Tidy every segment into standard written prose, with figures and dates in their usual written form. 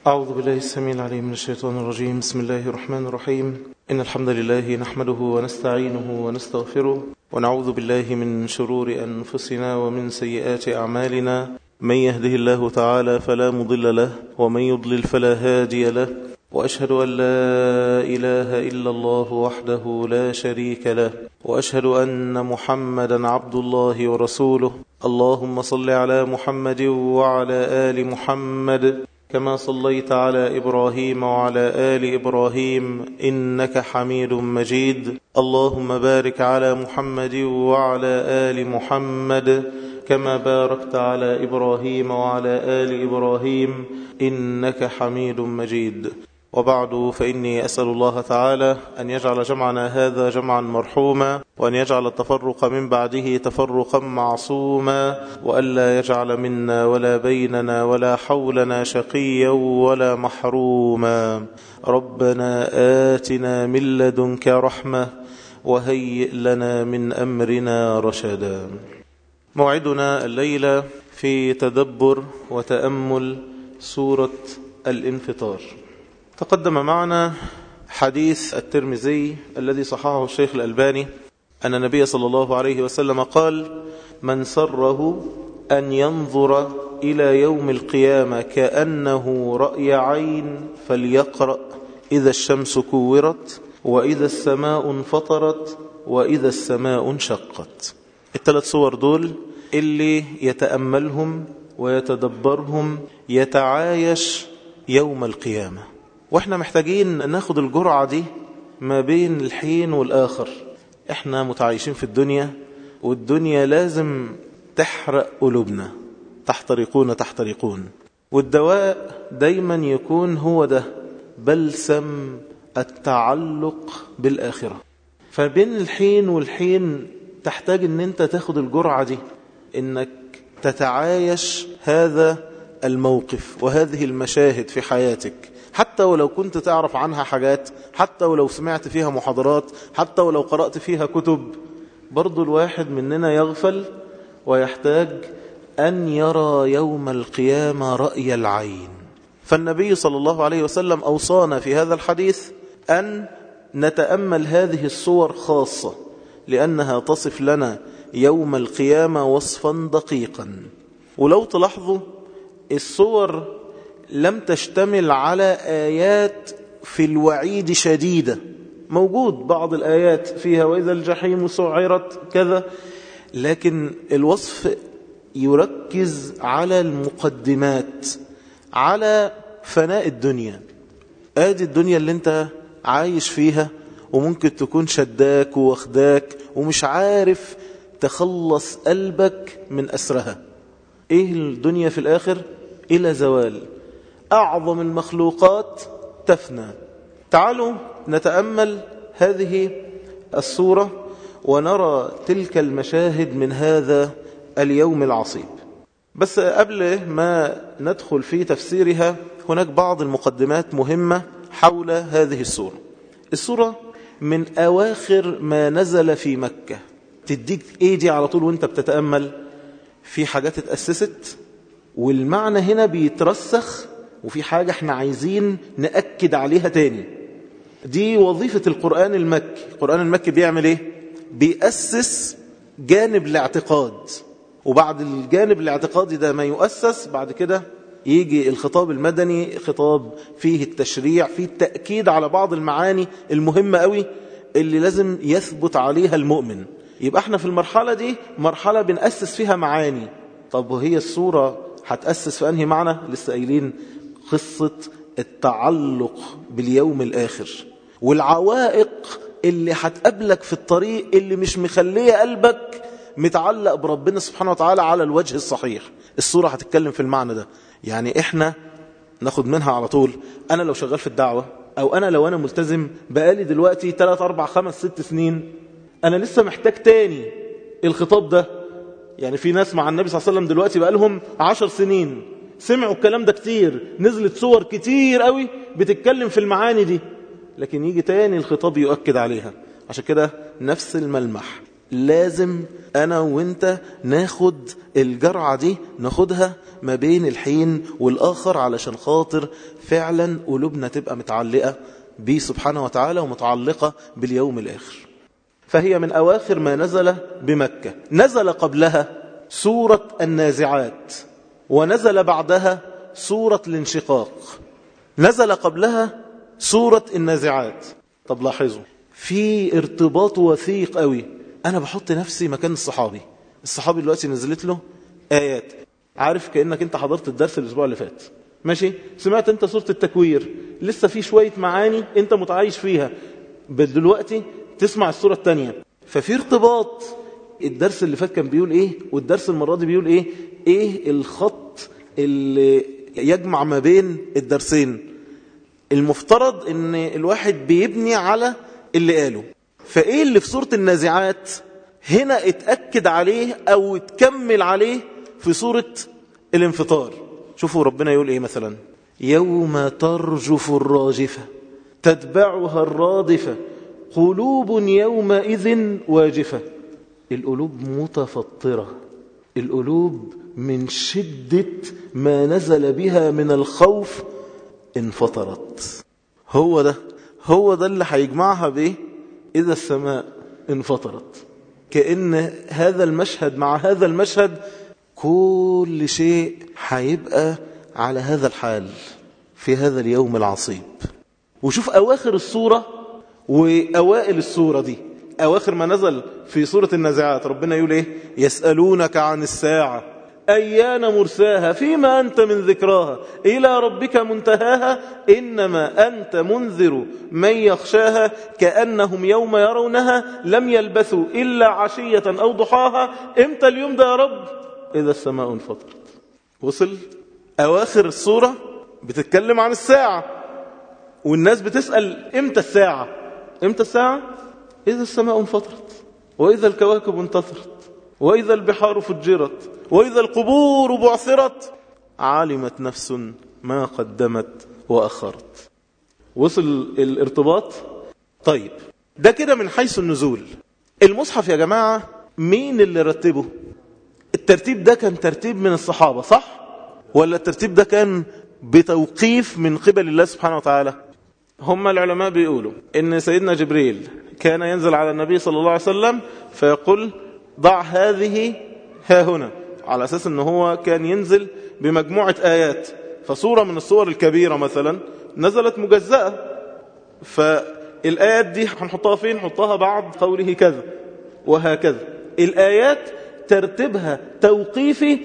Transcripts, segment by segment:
أعوذ بالله السميع العليم من الشيطان الرجيم. بسم الله الرحمن الرحيم. إن الحمد لله نحمده ونستعينه ونستغفره ونعوذ بالله من شرور أنفسنا ومن سيئات أعمالنا. من يهده الله تعالى فلا مضل له ومن يضلل فلا هادي له، وأشهد أن لا إله إلا الله وحده لا شريك له، وأشهد أن محمدا عبد الله ورسوله. اللهم صل على محمد وعلى آل محمد كما صليت على إبراهيم وعلى آل إبراهيم إنك حميد مجيد. اللهم بارك على محمد وعلى آل محمد كما باركت على إبراهيم وعلى آل إبراهيم إنك حميد مجيد. وبعد، فإني أسأل الله تعالى أن يجعل جمعنا هذا جمعا مرحوما، وأن يجعل التفرق من بعده تفرقا معصوما، وألا يجعل منا ولا بيننا ولا حولنا شقيا ولا محروما. ربنا آتنا من لدنك رحمة وهيئ لنا من أمرنا رشدا. موعدنا الليلة في تدبر وتأمل سورة الانفطار. تقدم معنا حديث الترمذي الذي صححه الشيخ الألباني أن النبي صلى الله عليه وسلم قال: من سره أن ينظر إلى يوم القيامة كأنه رأي عين فليقرأ إذا الشمس كورت وإذا السماء انفطرت وإذا السماء انشقت. الثلاث صور دول اللي يتأملهم ويتدبرهم يتعايش يوم القيامة. واحنا محتاجين ناخد الجرعة دي ما بين الحين والآخر. احنا متعايشين في الدنيا، والدنيا لازم تحرق قلوبنا، تحترقون، والدواء دايما يكون هو ده، بلسم التعلق بالآخرة. فبين الحين والحين تحتاج ان انت تاخد الجرعة دي، انك تتعايش هذا الموقف وهذه المشاهد في حياتك، حتى ولو كنت تعرف عنها حاجات، حتى ولو سمعت فيها محاضرات، حتى ولو قرأت فيها كتب. برضو الواحد مننا يغفل ويحتاج أن يرى يوم القيامة رأي العين. فالنبي صلى الله عليه وسلم أوصانا في هذا الحديث أن نتأمل هذه الصور خاصة، لأنها تصف لنا يوم القيامة وصفا دقيقا. ولو تلاحظوا الصور لم تشتمل على آيات في الوعيد شديدة، موجود بعض الآيات فيها وإذا الجحيم سعرت كذا، لكن الوصف يركز على المقدمات، على فناء الدنيا. آدي الدنيا اللي انت عايش فيها، وممكن تكون شداك واخداك ومش عارف تخلص قلبك من أسرها. ايه الدنيا في الآخر؟ إلى زوال. أعظم المخلوقات تفنى. تعالوا نتأمل هذه السورة ونرى تلك المشاهد من هذا اليوم العصيب. بس قبل ما ندخل في تفسيرها هناك بعض المقدمات مهمة حول هذه السورة. السورة من أواخر ما نزل في مكة. تديك ايه دي على طول وانت بتتأمل في حاجات اتأسست، والمعنى هنا بيترسخ، وفي حاجة احنا عايزين نأكد عليها تاني. دي وظيفة القرآن المكي. القرآن المكي بيعمل ايه؟ بيأسس جانب الاعتقاد، وبعد الجانب الاعتقادي ده ما يؤسس، بعد كده يجي الخطاب المدني، خطاب فيه التشريع، فيه التأكيد على بعض المعاني المهمة قوي اللي لازم يثبت عليها المؤمن. يبقى احنا في المرحلة دي مرحلة بنأسس فيها معاني. طب وهي السورة هتأسس في أنهي معنى؟ لسه قايلين قصة التعلق باليوم الآخر، والعوائق اللي هتقابلك في الطريق اللي مش مخلية قلبك متعلق بربنا سبحانه وتعالى على الوجه الصحيح. السورة هتتكلم في المعنى ده. يعني احنا ناخد منها على طول. أنا لو شغال في الدعوة، أو أنا لو أنا ملتزم بقالي دلوقتي 3 4 5 6 سنين، أنا لسه محتاج تاني الخطاب ده. يعني في ناس مع النبي صلى الله عليه وسلم دلوقتي بقالهم 10 سنين، سمعوا الكلام ده كتير، نزلت صور كتير قوي بتتكلم في المعاني دي، لكن يجي تاني الخطاب يؤكد عليها. عشان كده نفس الملمح، لازم أنا وإنت ناخد الجرعة دي، ناخدها ما بين الحين والآخر، علشان خاطر فعلا قلوبنا تبقى متعلقة بيه سبحانه وتعالى ومتعلقة باليوم الآخر. فهي من أواخر ما نزل بمكة. نزل قبلها سورة النازعات، ونزل بعدها سورة الانشقاق. نزل قبلها سورة النازعات. طب لاحظوا في ارتباط وثيق قوي. أنا بحط نفسي مكان الصحابي دلوقتي نزلت له آيات، عارف كأنك انت حضرت الدرس الأسبوع اللي فات، ماشي، سمعت انت سورة التكوير، لسه في شوية معاني انت متعايش فيها، دلوقتي تسمع السورة التانية، ففي ارتباط. الدرس اللي فات كان بيقول ايه والدرس المرة دي بيقول ايه، ايه الخط اللي يجمع ما بين الدرسين. المفترض ان الواحد بيبني على اللي قاله. فايه اللي في سورة النازعات هنا اتأكد عليه او اتكمل عليه في سورة الانفطار. شوفوا ربنا يقول ايه مثلا: يوم ترجف الراجفة تتبعها الرادفة قلوب يومئذ واجفة. القلوب متفطرة، القلوب من شدة ما نزل بها من الخوف انفطرت. هو ده اللي هيجمعها بإيه؟ إذا السماء انفطرت. كأن هذا المشهد مع هذا المشهد كل شيء هيبقى على هذا الحال في هذا اليوم العصيب. وشوف أواخر السورة وأوائل السورة دي. أواخر ما نزل في سورة النازعات ربنا يقول إيه؟ يسألونك عن الساعة أيان مرساها فيما أنت من ذكراها إلى ربك منتهاها إنما أنت منذر من يخشاها كأنهم يوم يرونها لم يلبثوا إلا عشية أو ضحاها. إمتى اليوم ده يا رب؟ إذا السماء انفطرت. وصل أواخر السورة بتتكلم عن الساعة، والناس بتسأل إمتى الساعة؟ إمتى الساعة؟ إذا السماء انفطرت، وإذا الكواكب انتثرت، وإذا البحار فجرت، وإذا القبور بعثرت، علمت نفس ما قدمت وأخرت. وصل الارتباط. طيب ده كده من حيث النزول. المصحف يا جماعة مين اللي رتبه؟ الترتيب ده كان ترتيب من الصحابة صح؟ ولا الترتيب ده كان بتوقيف من قبل الله سبحانه وتعالى؟ هم العلماء بيقولوا إن سيدنا جبريل كان ينزل على النبي صلى الله عليه وسلم فيقول ضع هذه ها هنا، على أساس أنه هو كان ينزل بمجموعة آيات. فصورة من الصور الكبيرة مثلا نزلت مجزأة، فالآيات دي هنحطها فين؟ نحطها بعد قوله كذا وهكذا. الآيات ترتيبها توقيفي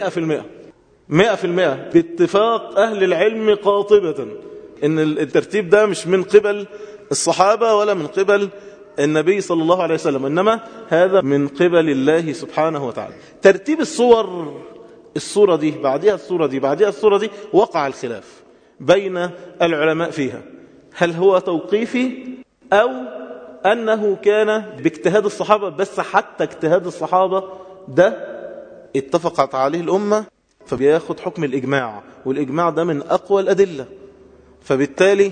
100% باتفاق أهل العلم قاطبة، إن الترتيب ده مش من قبل الصحابة ولا من قبل النبي صلى الله عليه وسلم، إنما هذا من قبل الله سبحانه وتعالى. ترتيب الصورة دي بعدها الصورة دي بعدها الصورة دي وقع الخلاف بين العلماء فيها، هل هو توقيفي أو أنه كان باجتهاد الصحابة بس. حتى اجتهاد الصحابة ده اتفقت عليه الأمة فبياخد حكم الإجماع، والإجماع ده من أقوى الأدلة. فبالتالي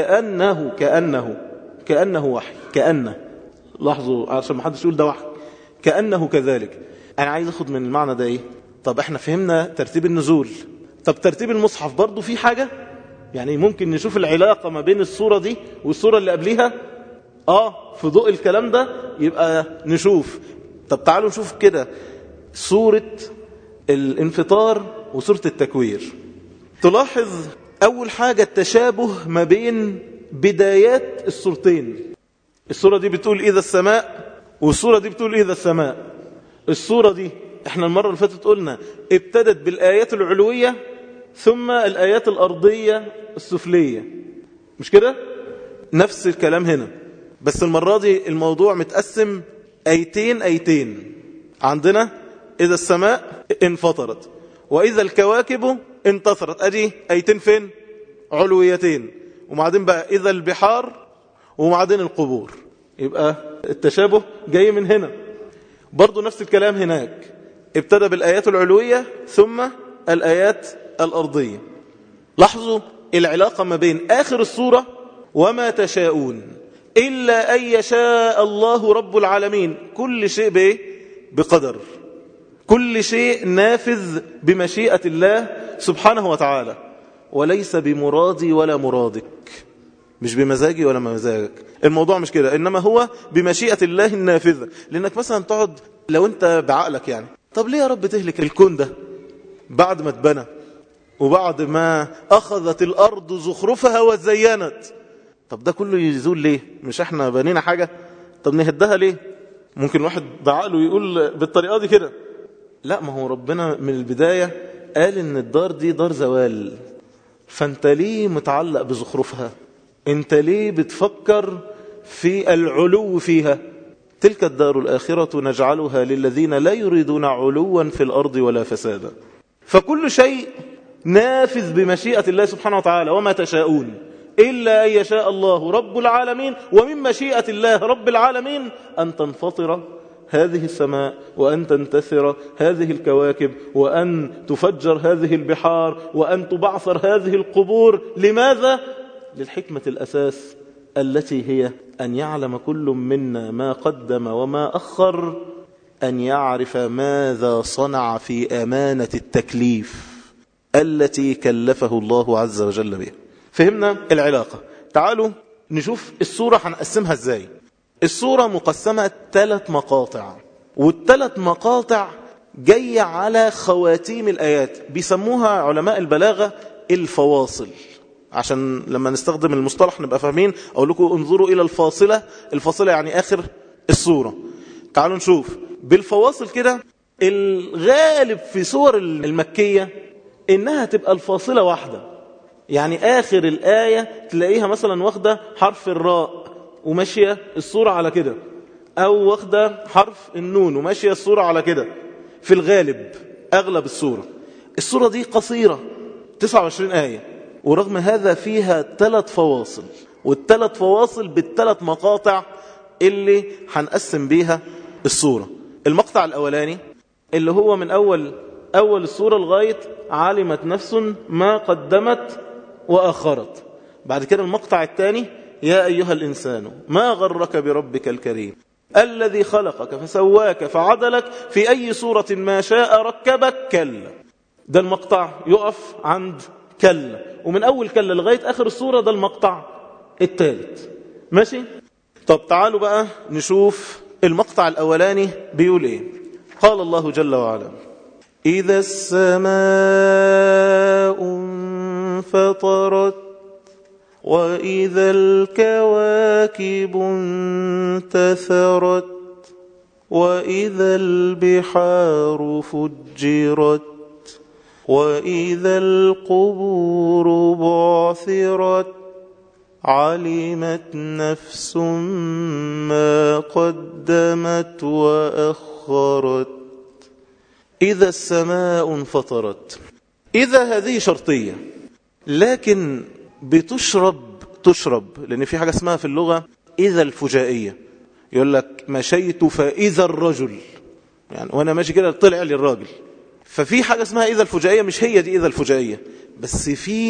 كأنه وحي، لاحظوا عشان ما حدش يقول ده وحي، كأنه كذلك. أنا عايز أخد من المعنى ده إيه؟ طب إحنا فهمنا ترتيب النزول، طب ترتيب المصحف برضو في حاجة؟ يعني ممكن نشوف العلاقة ما بين الصورة دي والصورة اللي قبليها؟ في ضوء الكلام ده يبقى نشوف. طب تعالوا نشوف كده سورة الانفطار وسورة التكوير. تلاحظ أول حاجة التشابه ما بين بدايات السورتين. السورة دي بتقول إذا السماء، والسورة دي بتقول إذا السماء. السورة دي احنا المرة اللي فاتت قلنا ابتدت بالآيات العلوية ثم الآيات الأرضية السفلية، مش كده؟ نفس الكلام هنا، بس المرة دي الموضوع متقسم آيتين. عندنا إذا السماء انفطرت وإذا الكواكب انتصرت، أدي آيتين فين؟ علويتين. وبعدين بقى إذا البحار وبعدين القبور. يبقى التشابه جاي من هنا. برضو نفس الكلام هناك، ابتدى بالآيات العلوية ثم الآيات الأرضية. لاحظوا العلاقة ما بين آخر السورة وما تشاءون. إلا أن يشاء الله رب العالمين. كل شيء بإيه؟ بقدر. كل شيء نافذ بمشيئة الله سبحانه وتعالى، وليس بمرادي ولا مرادك، مش بمزاجي ولا مزاجك. الموضوع مش كده، إنما هو بمشيئة الله النافذة. لأنك مثلا تقعد لو أنت بعقلك يعني، طب ليه يا رب تهلك الكون ده بعد ما اتبنى وبعد ما أخذت الأرض زخرفها وزينت؟ طب ده كله يزول ليه؟ مش احنا بنينا حاجة؟ طب نهدها ليه؟ ممكن واحد بعقله يقول بالطريقة دي كده. لا، ما هو ربنا من البداية قال ان الدار دي دار زوال، فانت ليه متعلق بزخرفها؟ انت ليه بتفكر في العلو فيها؟ تلك الدار الآخرة نجعلها للذين لا يريدون علوا في الأرض ولا فسادا. فكل شيء نافذ بمشيئة الله سبحانه وتعالى. وما تشاءون إلا أن يشاء الله رب العالمين. ومن مشيئة الله رب العالمين أن تنفطر هذه السماء، وأن تنتثر هذه الكواكب، وأن تفجر هذه البحار، وأن تبعثر هذه القبور. لماذا؟ للحكمة الأساس التي هي أن يعلم كل منا ما قدم وما أخر، أن يعرف ماذا صنع في أمانة التكليف التي كلفه الله عز وجل بها. فهمنا العلاقة. تعالوا نشوف السورة هنقسمها ازاي. السورة مقسمة 3 مقاطع، وال3 مقاطع جاية على خواتيم الآيات. بيسموها علماء البلاغة الفواصل، عشان لما نستخدم المصطلح نبقى فاهمين. أقول لكم انظروا إلى الفاصلة. الفاصلة يعني آخر السورة. تعالوا نشوف بالفواصل كده. الغالب في سور المكية إنها تبقى الفاصلة واحدة، يعني آخر الآية تلاقيها مثلا واخدة حرف الراء وماشية السورة على كده، أو واخدة حرف النون وماشية السورة على كده. في الغالب أغلب السورة دي قصيرة 29 آية، ورغم هذا فيها 3 فواصل، وال3 فواصل بال3 مقاطع اللي هنقسم بيها السورة. المقطع الأولاني اللي هو من أول السورة لغاية علمت نفس ما قدمت وأخرت. بعد كده المقطع الثاني يا أيها الإنسان ما غرك بربك الكريم الذي خلقك فسواك فعدلك في أي صورة ما شاء ركبك. كلا. ده المقطع يقف عند كلا، ومن أول كلا لغاية آخر السورة ده المقطع الثالث. ماشي؟ طب تعالوا بقى نشوف المقطع الأولاني بيقول إيه. قال الله جل وعلا إذا السماء انفطرت وإذا الكواكب انتثرت وإذا البحار فجرت وإذا القبور بعثرت علمت نفس ما قدمت وأخرت. إذا السماء انفطرت. إذا هذه شرطية، لكن تشرب لأن في حاجة اسمها في اللغة إذا الفجائية. يقول لك مشيت فإذا الرجل، يعني وأنا ماشي كده طلع لي الراجل. ففي حاجة اسمها إذا الفجائية، مش هي دي إذا الفجائية، بس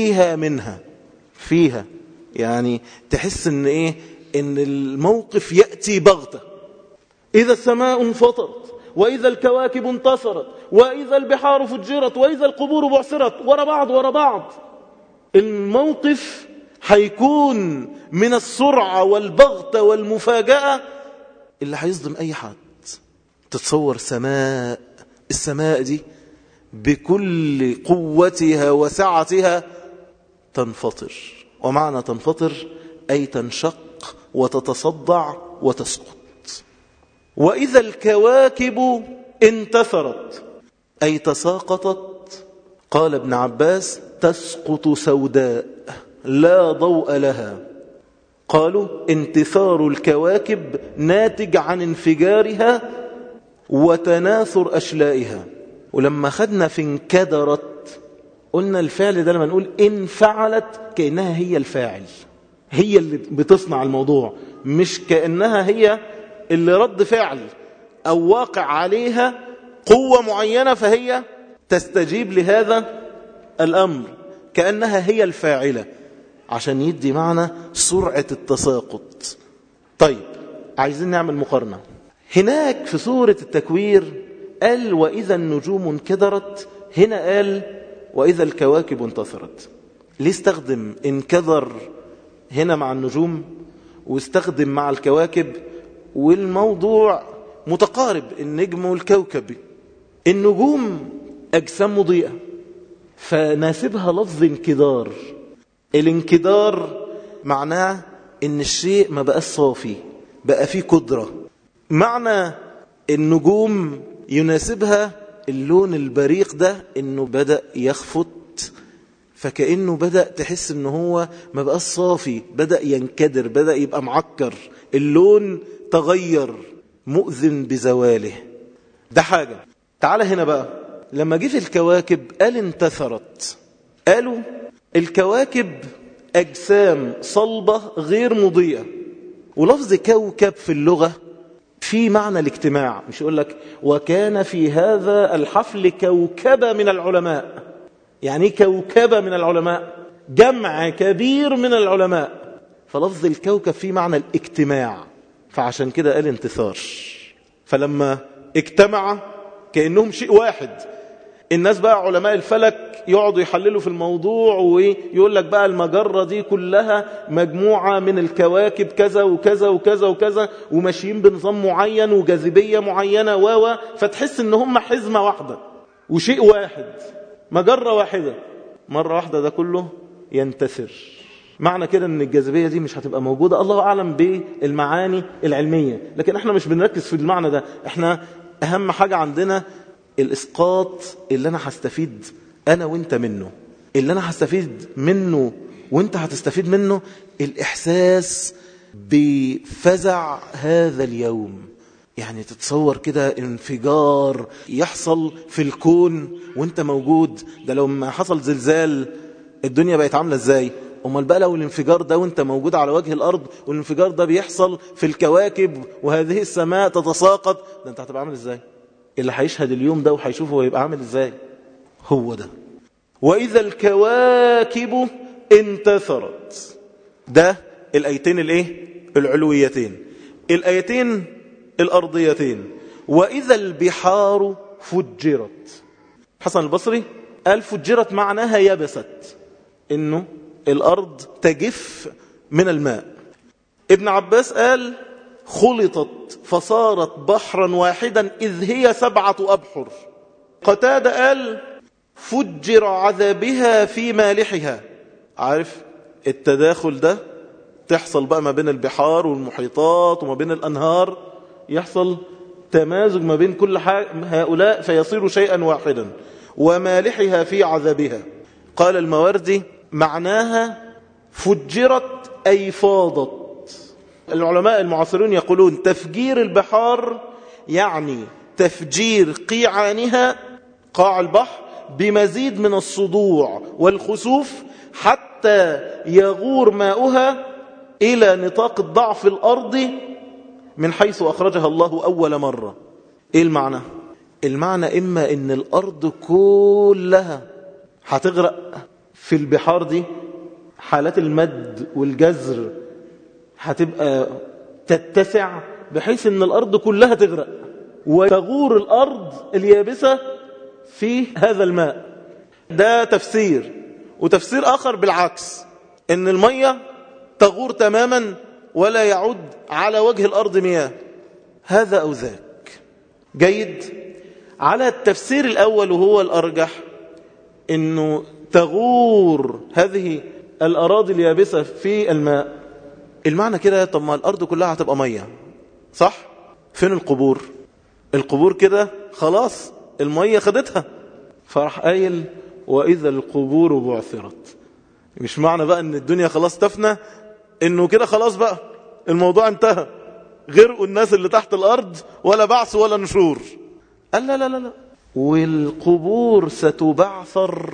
فيها يعني تحس إن إيه، إن الموقف يأتي بغتة. إذا السماء انفطرت وإذا الكواكب انتصرت وإذا البحار فجرت وإذا القبور بعثرت، ورا بعض. الموقف هيكون من السرعة والبغتة والمفاجأة اللي هيصدم أي حد. تتصور السماء دي بكل قوتها وسعتها تنفطر. ومعنى تنفطر أي تنشق وتتصدع وتسقط. وإذا الكواكب انتثرت أي تساقطت. قال ابن عباس تسقط سوداء لا ضوء لها. قالوا انتثار الكواكب ناتج عن انفجارها وتناثر أشلائها. ولما خدنا في انكدرت قلنا الفعل ده لما نقول انفعلت كأنها هي الفاعل، هي اللي بتصنع الموضوع، مش كأنها هي اللي رد فعل أو واقع عليها قوة معينة فهي تستجيب لهذا الأمر، كأنها هي الفاعلة، عشان يدي معنى سرعة التساقط. طيب عايزين نعمل مقارنة. هناك في سورة التكوير قال وإذا النجوم انكدرت، هنا قال وإذا الكواكب انتثرت. ليه استخدم انكدر هنا مع النجوم واستخدم مع الكواكب؟ والموضوع متقارب، النجم والكوكب. النجوم أجسام مضيئة فناسبها لفظ انكدار. الانكدار معناه ان الشيء ما بقى صافي، بقى فيه قدرة. معنى النجوم يناسبها اللون البريق ده، انه بدأ يخفت، فكأنه بدأ تحس انه هو ما بقى صافي، بدأ ينكدر، بدأ يبقى معكر، اللون تغير، مؤذن بزواله. ده حاجة. تعال هنا بقى لما جه في الكواكب قال انتثرت. قالوا الكواكب أجسام صلبة غير مضيئة. ولفظ كوكب في اللغة في معنى الاجتماع. مش يقول لك وكان في هذا الحفل كوكبة من العلماء. يعني كوكبة من العلماء، جمع كبير من العلماء. فلفظ الكوكب في معنى الاجتماع، فعشان كده قال انتثار. فلما اجتمع كأنهم شيء واحد. الناس بقى علماء الفلك يقعدوا يحللوا في الموضوع ويقول لك بقى المجرة دي كلها مجموعة من الكواكب كذا وكذا وكذا وكذا، وماشيين بنظام معين وجاذبية معينة فتحس ان هم حزمة واحدة وشيء واحد، مجرة واحدة. مرة واحدة ده كله ينتثر. معنى كده ان الجاذبية دي مش هتبقى موجودة. الله أعلم بالمعاني العلمية، لكن احنا مش بنركز في المعنى ده. احنا أهم حاجة عندنا الإسقاط اللي أنا هستفيد أنا وإنت منه، اللي أنا هستفيد منه وإنت هتستفيد منه، الإحساس بفزع هذا اليوم. يعني تتصور كده انفجار يحصل في الكون وإنت موجود. ده لو ما حصل زلزال الدنيا بقت عاملة إزاي؟ أمال بقى لو الانفجار ده وإنت موجود على وجه الأرض، والانفجار ده بيحصل في الكواكب وهذه السماء تتساقط، ده أنت هتبقى عامل إزاي؟ اللي هيشهد اليوم ده وهيشوفه ويبقى عامل ازاي. هو ده وإذا الكواكب انتثرت. ده الآيتين الايه العلويتين. الآيتين الأرضيتين وإذا البحار فجرت. حسن البصري قال فجرت معناها يبست، إنه الأرض تجف من الماء. ابن عباس قال خلطت فصارت بحرا واحدا إذ هي 7 أبحر. قتادة قال فجر عذابها في مالحها. عارف التداخل ده تحصل بقى ما بين البحار والمحيطات وما بين الأنهار، يحصل تمازج ما بين كل هؤلاء فيصير شيئا واحدا. ومالحها في عذابها. قال الماوردي معناها فجرت أي فاضت. العلماء المعاصرون يقولون تفجير البحار يعني تفجير قيعانها، قاع البحر، بمزيد من الصدوع والخسوف حتى يغور ماؤها إلى نطاق الضعف الأرض من حيث أخرجها الله أول مرة. إيه المعنى؟ المعنى إما إن الأرض كلها هتغرق في البحار دي، حالات المد والجزر هتبقى تتسع بحيث ان الارض كلها تغرق وتغور الارض اليابسة في هذا الماء. ده تفسير. وتفسير اخر بالعكس، ان المية تغور تماما ولا يعود على وجه الارض مياه. هذا او ذاك. جيد. على التفسير الاول وهو الارجح، انه تغور هذه الاراضي اليابسة في الماء. المعنى كده طب ما الأرض كلها هتبقى مية، صح؟ فين القبور؟ القبور كده خلاص المية خدتها. فراح قايل وإذا القبور بعثرت. مش معنى بقى ان الدنيا خلاص تفنى انه كده خلاص بقى الموضوع انتهى، غرقوا الناس اللي تحت الأرض ولا بعث ولا نشور. قال لا لا لا لا، والقبور ستبعثر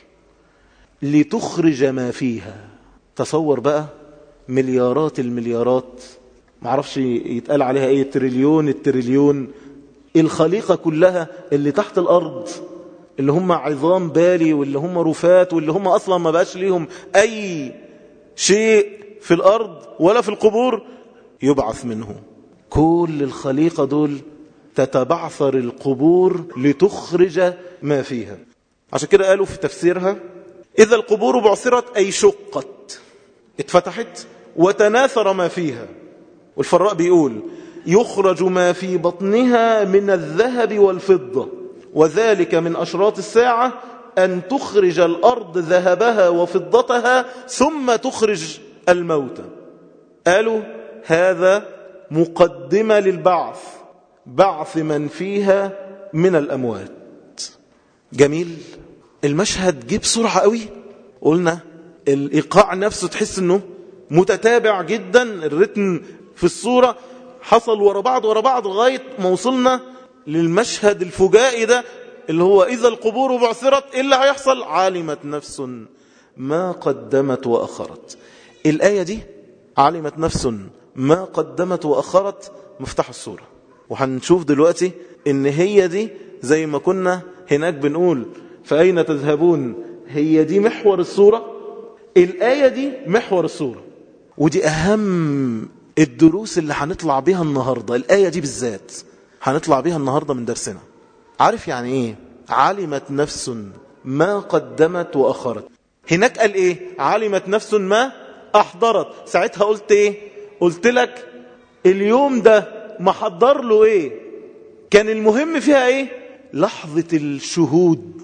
لتخرج ما فيها. تصور بقى مليارات المليارات، معرفش يتقال عليها ايه، تريليون التريليون، الخليقة كلها اللي تحت الأرض، اللي هم عظام بالي واللي هم رفات واللي هم أصلا ما بقاش ليهم أي شيء في الأرض ولا في القبور، يبعث منه. كل الخليقة دول تتبعثر القبور لتخرج ما فيها. عشان كده قالوا في تفسيرها إذا القبور بعثرت أي شقت، اتفتحت وتناثر ما فيها. والفراء بيقول يخرج ما في بطنها من الذهب والفضة، وذلك من أشراط الساعة أن تخرج الأرض ذهبها وفضتها ثم تخرج الموتى. قالوا هذا مقدمة للبعث، بعث من فيها من الأموات. جميل. المشهد جه بسرعة قوي. قلنا الإيقاع نفسه تحس أنه متتابع جدا، الرتم في الصورة حصل ورا بعض لغاية ما وصلنا للمشهد الفجائي ده اللي هو إذا القبور بعثرت. إيه اللي هيحصل؟ علمت نفس ما قدمت وأخرت. الآية دي علمت نفس ما قدمت وأخرت مفتاح الصورة. وهنشوف دلوقتي إن هي دي زي ما كنا هناك بنقول فأين تذهبون، هي دي محور الصورة. الآية دي محور الصورة، ودي أهم الدروس اللي هنطلع بيها النهاردة. الآية دي بالذات هنطلع بيها النهاردة من درسنا. عارف يعني إيه علمت نفس ما قدمت وأخرت؟ هناك قال إيه؟ علمت نفس ما أحضرت. ساعتها قلت إيه؟ قلت لك اليوم ده محضر له إيه؟ كان المهم فيها إيه؟ لحظة الشهود،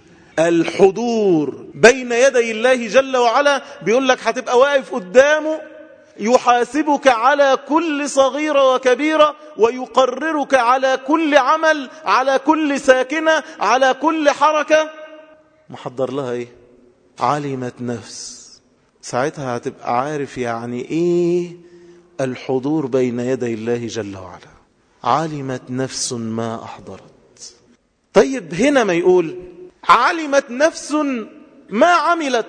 الحضور بين يدي الله جل وعلا. بيقول لك هتبقى واقف قدامه يحاسبك على كل صغيرة وكبيرة، ويقررك على كل عمل، على كل ساكنة، على كل حركة. محضر لها ايه؟ علمت نفس. ساعتها هتبقى عارف يعني ايه الحضور بين يدي الله جل وعلا. علمت نفس ما أحضرت. طيب هنا ما يقول علمت نفس ما عملت،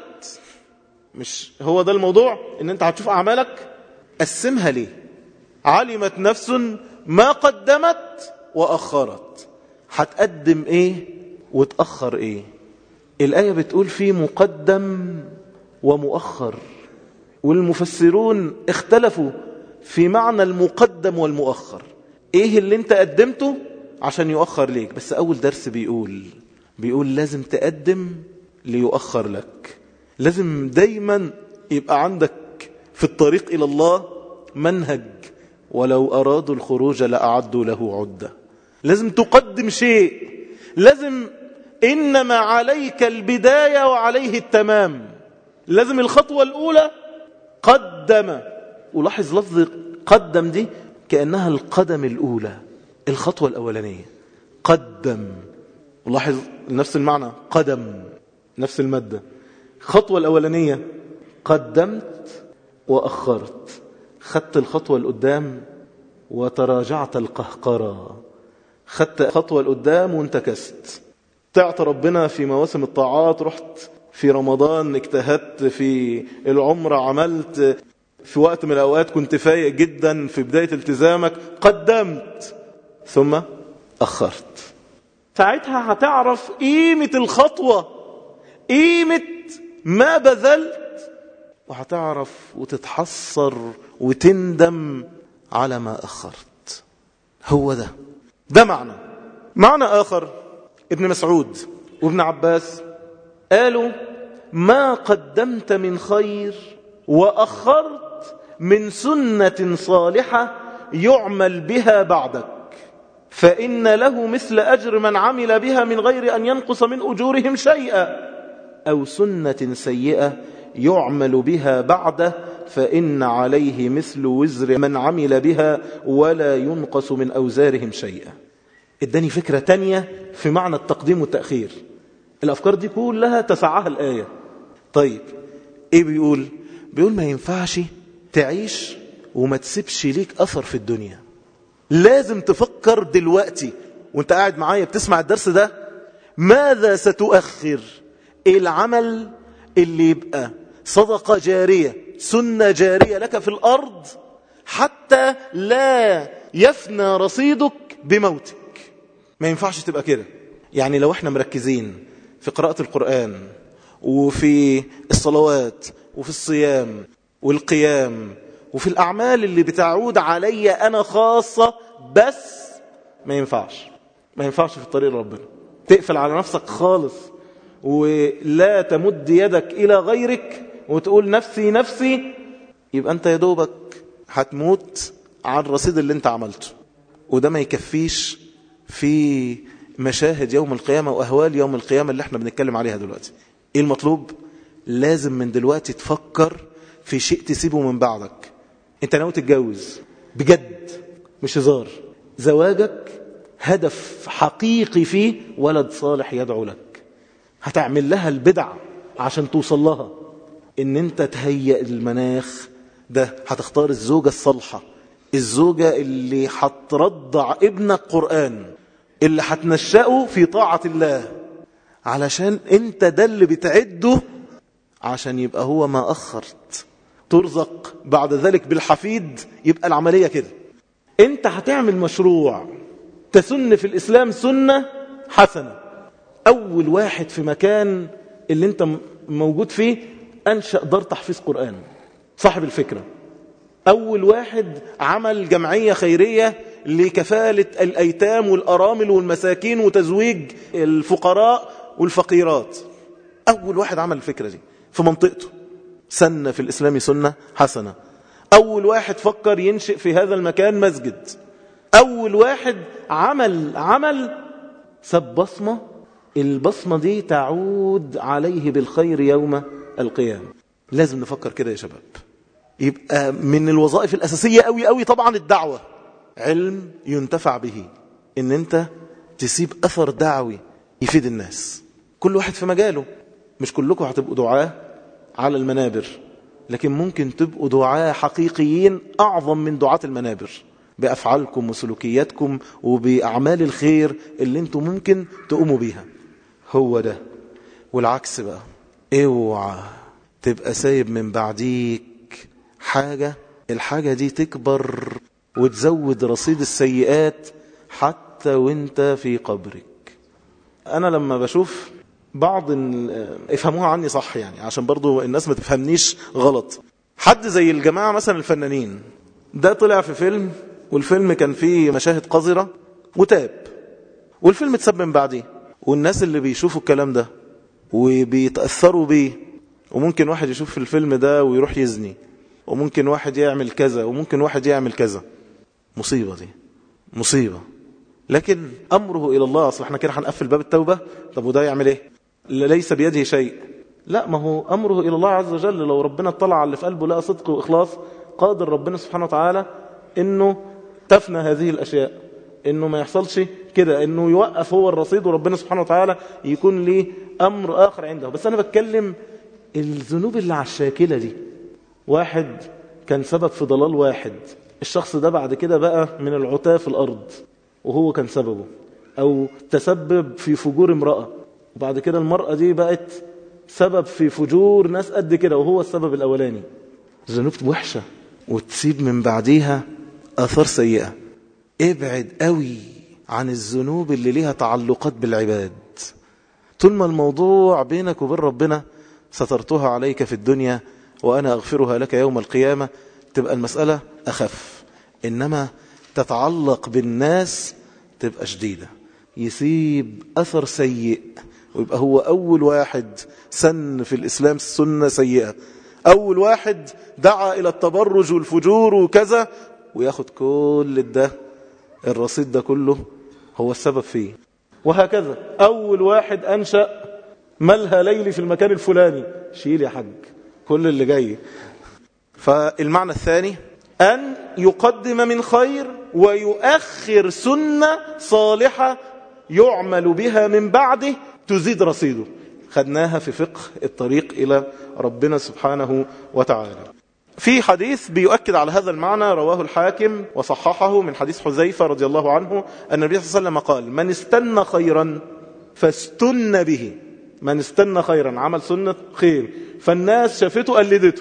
مش هو ده الموضوع ان انت هتشوف اعمالك؟ قسمها ليه؟ علمت نفس ما قدمت واخرت. هتقدم ايه وتأخر ايه؟ الآية بتقول في مقدم ومؤخر، والمفسرون اختلفوا في معنى المقدم والمؤخر. ايه اللي انت قدمته عشان يؤخر ليك؟ بس اول درس بيقول لازم تقدم ليؤخر لك. لازم دايما يبقى عندك في الطريق إلى الله منهج، ولو أرادوا الخروج لأعدوا له عدة. لازم تقدم شيء، لازم إنما عليك البداية وعليه التمام. لازم الخطوة الأولى قدم. ولاحظ لفظ قدم دي كأنها القدم الأولى، الخطوة الأولانية. قدم، ولاحظ نفس المعنى قدم، نفس المادة. خطوة الأولانية قدمت وأخرت، خدت الخطوة القدام وتراجعت القهقرة، خدت خطوة القدام وانتكست. طاعت ربنا في مواسم الطاعات، رحت في رمضان اجتهدت، في العمرة عملت، في وقت من الأوقات كنت فايق جدا في بداية التزامك، قدمت ثم أخرت. ساعتها هتعرف قيمة الخطوة، قيمة ما بذلت، وهتعرف وتتحسر وتندم على ما أخرت. هو ده معنى آخر. ابن مسعود وابن عباس قالوا ما قدمت من خير وأخرت من سنة صالحة يعمل بها بعدك فإن له مثل أجر من عمل بها من غير أن ينقص من أجورهم شيئا، أو سنة سيئة يعمل بها بعده فإن عليه مثل وزر من عمل بها ولا ينقص من أوزارهم شيئا. اداني فكرة تانية في معنى التقديم والتأخير. الأفكار دي كلها تسعها الآية. طيب إيه بيقول ما ينفعش تعيش وما تسيبش ليك أثر في الدنيا. لازم تفكر دلوقتي وانت قاعد معايا بتسمع الدرس ده، ماذا ستؤخر؟ ايه العمل اللي يبقى صدقة جارية، سنة جارية لك في الأرض حتى لا يفنى رصيدك بموتك؟ ما ينفعش تبقى كده. يعني لو احنا مركزين في قراءة القرآن وفي الصلوات وفي الصيام والقيام وفي الأعمال اللي بتعود علي أنا خاصة بس ما ينفعش في الطريق ربنا. تقفل على نفسك خالص ولا تمد يدك إلى غيرك وتقول نفسي نفسي، يبقى أنت يا دوبك هتموت على الرصيد اللي أنت عملته، وده ما يكفيش في مشاهد يوم القيامة وأهوال يوم القيامة اللي احنا بنتكلم عليها دلوقتي. ايه المطلوب؟ لازم من دلوقتي تفكر في شيء تسيبه من بعدك. انت ناوي تتجوز بجد مش هزار، زواجك هدف حقيقي فيه ولد صالح يدعو لك، هتعمل لها البدع عشان توصل لها، ان انت تهيئ المناخ ده، هتختار الزوجة الصالحة، الزوجة اللي هترضع ابنك قرآن، اللي هتنشأه في طاعة الله، علشان انت ده اللي بتعده عشان يبقى هو ما أخرت ترزق بعد ذلك بالحفيد. يبقى العملية كده، انت هتعمل مشروع تسن في الإسلام سنة حسنة. أول واحد في مكان اللي انت موجود فيه أنشأ دار تحفيظ قرآن، صاحب الفكرة. أول واحد عمل جمعية خيرية لكفالة الأيتام والأرامل والمساكين وتزويج الفقراء والفقيرات. أول واحد عمل الفكرة دي في منطقته، سن في الإسلام سنة حسنة. أول واحد فكر ينشئ في هذا المكان مسجد. أول واحد عمل سب بصمة، البصمة دي تعود عليه بالخير يوم القيامة. لازم نفكر كده يا شباب. يبقى من الوظائف الأساسية قوي قوي طبعا الدعوة، علم ينتفع به، ان انت تسيب أثر دعوي يفيد الناس، كل واحد في مجاله. مش كلكم هتبقوا دعاة على المنابر، لكن ممكن تبقوا دعاة حقيقيين أعظم من دعاة المنابر، بأفعالكم وسلوكياتكم وبأعمال الخير اللي انتم ممكن تقوموا بيها. هو ده. والعكس بقى، اوعى تبقى سايب من بعديك حاجة، الحاجة دي تكبر وتزود رصيد السيئات حتى وانت في قبرك. انا لما بشوف بعض افهموها عني صح يعني، عشان برضو الناس ما تفهمنيش غلط. حد زي الجماعة مثلا الفنانين، ده طلع في فيلم والفيلم كان فيه مشاهد قذرة وتاب، والفيلم اتساب من بعديه، والناس اللي بيشوفوا الكلام ده وبيتأثروا بيه، وممكن واحد يشوف في الفيلم ده ويروح يزني، وممكن واحد يعمل كذا، وممكن واحد يعمل كذا. مصيبة دي، مصيبة. لكن أمره إلى الله. أصل احنا كده هنقفل باب التوبة، طب وده يعمل ايه؟ ليس بيده شيء. لا، ما هو أمره إلى الله عز وجل. لو ربنا اطلع على اللي في قلبه لقى صدق وإخلاص، قادر ربنا سبحانه وتعالى إنه تفنى هذه الأشياء، إنه ما يحصلش كده، إنه يوقف هو الرصيد وربنا سبحانه وتعالى يكون ليه أمر آخر عنده. بس أنا بتكلم الذنوب اللي على الشاكلة دي. واحد كان سبب في ضلال واحد، الشخص ده بعد كده بقى من العتاة في الأرض وهو كان سببه، أو تسبب في فجور امرأة وبعد كده المرأة دي بقت سبب في فجور ناس قد كده وهو السبب الأولاني. ذنوب وحشة وتسيب من بعديها آثار سيئة. ابعد قوي عن الذنوب اللي ليها تعلقات بالعباد. طول ما الموضوع بينك وبين ربنا سترتها عليك في الدنيا وأنا أغفرها لك يوم القيامة، تبقى المسألة أخف. إنما تتعلق بالناس تبقى شديدة، يسيب أثر سيء ويبقى هو أول واحد سن في الإسلام سنة سيئة، أول واحد دعا إلى التبرج والفجور وكذا، وياخد كل ده الرصيد ده كله هو السبب فيه. وهكذا أول واحد أنشأ ملهى ليلي في المكان الفلاني، شيل يا حاج كل اللي جاي. فالمعنى الثاني أن يقدم من خير ويؤخر سنة صالحة يعمل بها من بعده تزيد رصيده. خدناها في فقه الطريق إلى ربنا سبحانه وتعالى. في حديث بيؤكد على هذا المعنى رواه الحاكم وصححه من حديث حذيفة رضي الله عنه أن النبي صلى الله عليه وسلم قال: من استنى خيرا فاستن به. من استنى خيرا، عمل سنة خير فالناس شافته قلدته،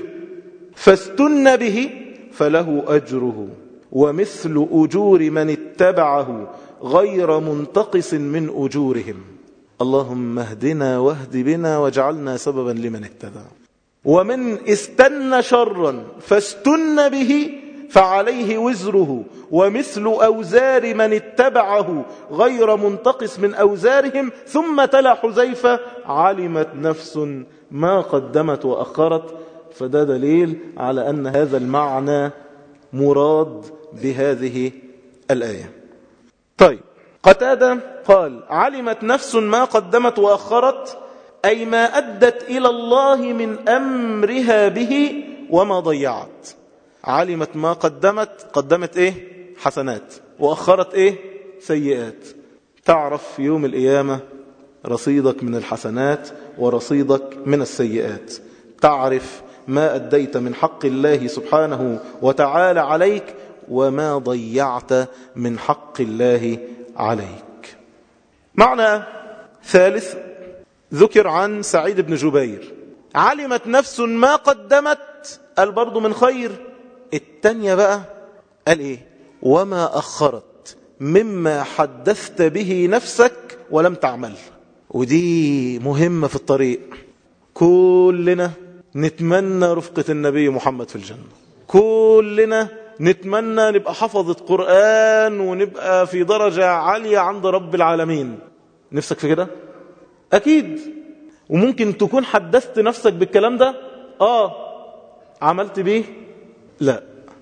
فاستن به فله أجره ومثل أجور من اتبعه غير منتقص من أجورهم. اللهم اهدنا واهد بنا واجعلنا سببا لمن اهتدى. ومن استن شرا فاستن به فعليه وزره ومثل أوزار من اتبعه غير منتقص من أوزارهم. ثم تلا حذيفة علمت نفس ما قدمت وأخرت. فده دليل على أن هذا المعنى مراد بهذه الآية. طيب، قتادة قال علمت نفس ما قدمت وأخرت، أي ما أدت إلى الله من أمرها به وما ضيعت. علمت ما قدمت إيه؟ حسنات، وأخرت إيه؟ سيئات. تعرف في يوم القيامة رصيدك من الحسنات ورصيدك من السيئات. تعرف ما أديت من حق الله سبحانه وتعالى عليك وما ضيعت من حق الله عليك. معنى ثالث ذكر عن سعيد بن جبير، علمت نفس ما قدمت، قال برضو من خير. التانية بقى قال ايه؟ وما أخرت مما حدثت به نفسك ولم تعمل. ودي مهمة في الطريق. كلنا نتمنى رفقة النبي محمد في الجنة، كلنا نتمنى نبقى حفظة قرآن ونبقى في درجة عالية عند رب العالمين. نفسك في كده؟ أكيد. وممكن تكون حدثت نفسك بالكلام ده، عملت بيه؟ لا.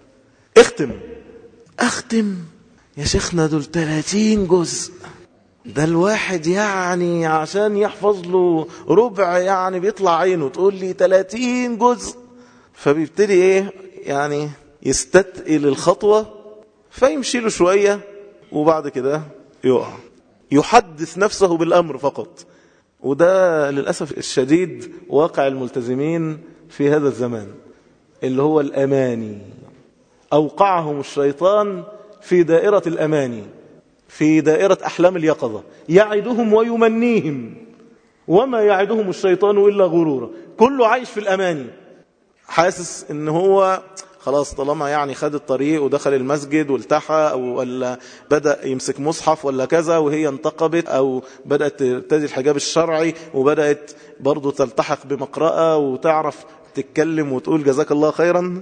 اختم يا شيخنا، دول 30 جزء، ده الواحد يعني عشان يحفظ له ربع يعني بيطلع عينه. تقول لي 30 جزء. فبيبتدي ايه يعني؟ يستثقل الخطوة، فيمشي له شوية وبعد كده يقع، يحدث نفسه بالأمر فقط. وده للأسف الشديد واقع الملتزمين في هذا الزمان، اللي هو الأماني. أوقعهم الشيطان في دائرة الأماني، في دائرة أحلام اليقظة، يعدهم ويمنيهم وما يعدهم الشيطان إلا غرورا. كله عايش في الأماني، حاسس إن هو خلاص طالما يعني خد الطريق ودخل المسجد والتحى ولا بدأ يمسك مصحف ولا كذا، وهي انتقبت أو بدأت ترتدي الحجاب الشرعي وبدأت برضو تلتحق بمقرأة وتعرف تتكلم وتقول جزاك الله خيرا،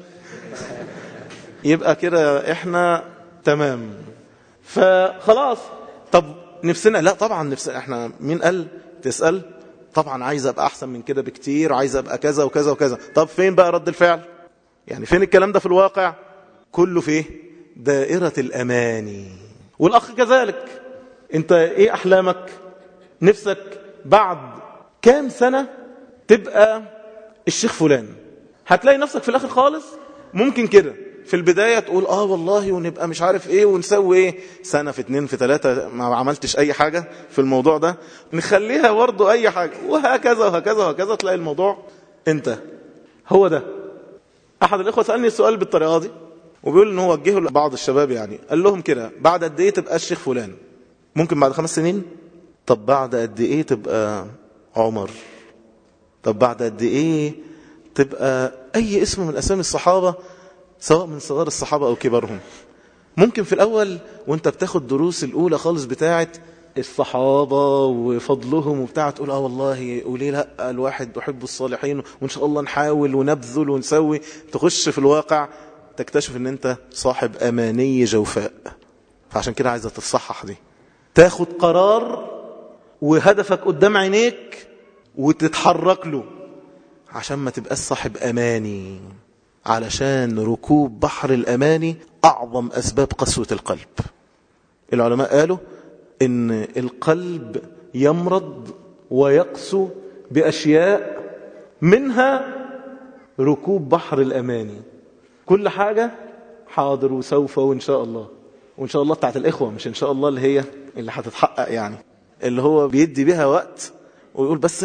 يبقى كده احنا تمام. فخلاص. طب نفسنا؟ لا طبعا نفسنا. احنا مين قال تسأل؟ طبعا عايز ابقى احسن من كده بكتير، عايز ابقى كذا وكذا وكذا. طب فين بقى رد الفعل؟ يعني فين الكلام ده في الواقع؟ كله فيه دائرة الأماني. والأخ كذلك. انت ايه أحلامك؟ نفسك بعد كام سنة تبقى الشيخ فلان؟ هتلاقي نفسك في الآخر خالص ممكن كده في البداية تقول والله ونبقى مش عارف ايه ونسوي ايه. سنة في 2 في 3 ما عملتش اي حاجة في الموضوع ده، نخليها برضو اي حاجة، وهكذا وهكذا وهكذا. تلاقي الموضوع انت هو ده. احد الاخوة سألني السؤال بالطريقة دي وبيقول ان هو وجهه لبعض الشباب، يعني قال لهم كده: بعد قد ايه تبقى الشيخ فلان؟ ممكن بعد 5 سنين. طب بعد قد ايه تبقى عمر؟ طب بعد قد ايه تبقى اي اسم من اسامي الصحابة، سواء من صغار الصحابة او كبارهم؟ ممكن في الاول وانت بتاخد دروس الاولى خالص بتاعت الصحابة وفضلهم وبتاع، تقول والله وليه لا، الواحد يحب الصالحين وان شاء الله نحاول ونبذل ونسوي. تخش في الواقع تكتشف ان انت صاحب اماني جوفاء. فعشان كده عايزة تتصحح دي، تاخد قرار وهدفك قدام عينيك وتتحرك له، عشان ما تبقى صاحب اماني. علشان ركوب بحر الاماني اعظم اسباب قسوة القلب. العلماء قالوا ان القلب يمرض ويقسو باشياء، منها ركوب بحر الاماني. كل حاجة حاضر وسوف وان شاء الله، وان شاء الله بتاعت الاخوة، مش ان شاء الله اللي هي اللي هتتحقق، يعني اللي هو بيدي بها وقت ويقول بس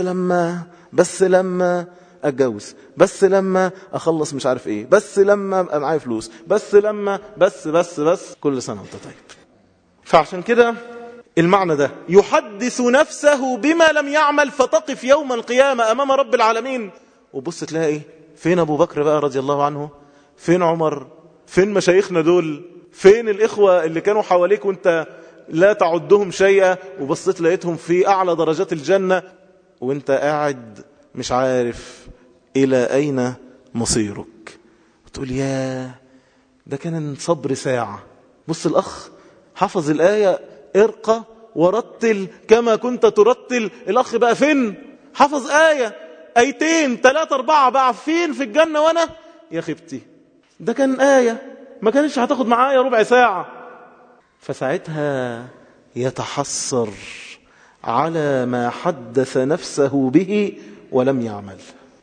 لما اتجوز، بس لما اخلص مش عارف ايه، بس لما ابقى معايا فلوس، بس لما بس كل سنة وانت طيب. فعشان كده المعنى ده يحدث نفسه بما لم يعمل، فتقف يوم القيامة امام رب العالمين وبص تلاقي فين ابو بكر بقى رضي الله عنه، فين عمر، فين مشايخنا دول، فين الاخوة اللي كانوا حواليك وانت لا تعدهم شيئا، وبصيت لقيتهم في اعلى درجات الجنة وانت قاعد مش عارف إلى أين مصيرك. تقول يا ده كان صبر ساعة. بص الأخ حفظ الآية ارقى ورتل كما كنت ترتل. الأخ بقى فين؟ حفظ آية آيتين 3 4 بقى فين في الجنة وأنا يا خبتي. ده كان آية ما كانش هتاخد معايا ربع ساعة. فساعتها يتحسر على ما حدث نفسه به ولم يعمل.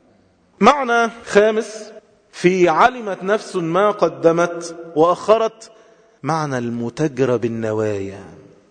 معنى خامس في علمت نفس ما قدمت وأخرت، معنى المتجرى بالنوايا.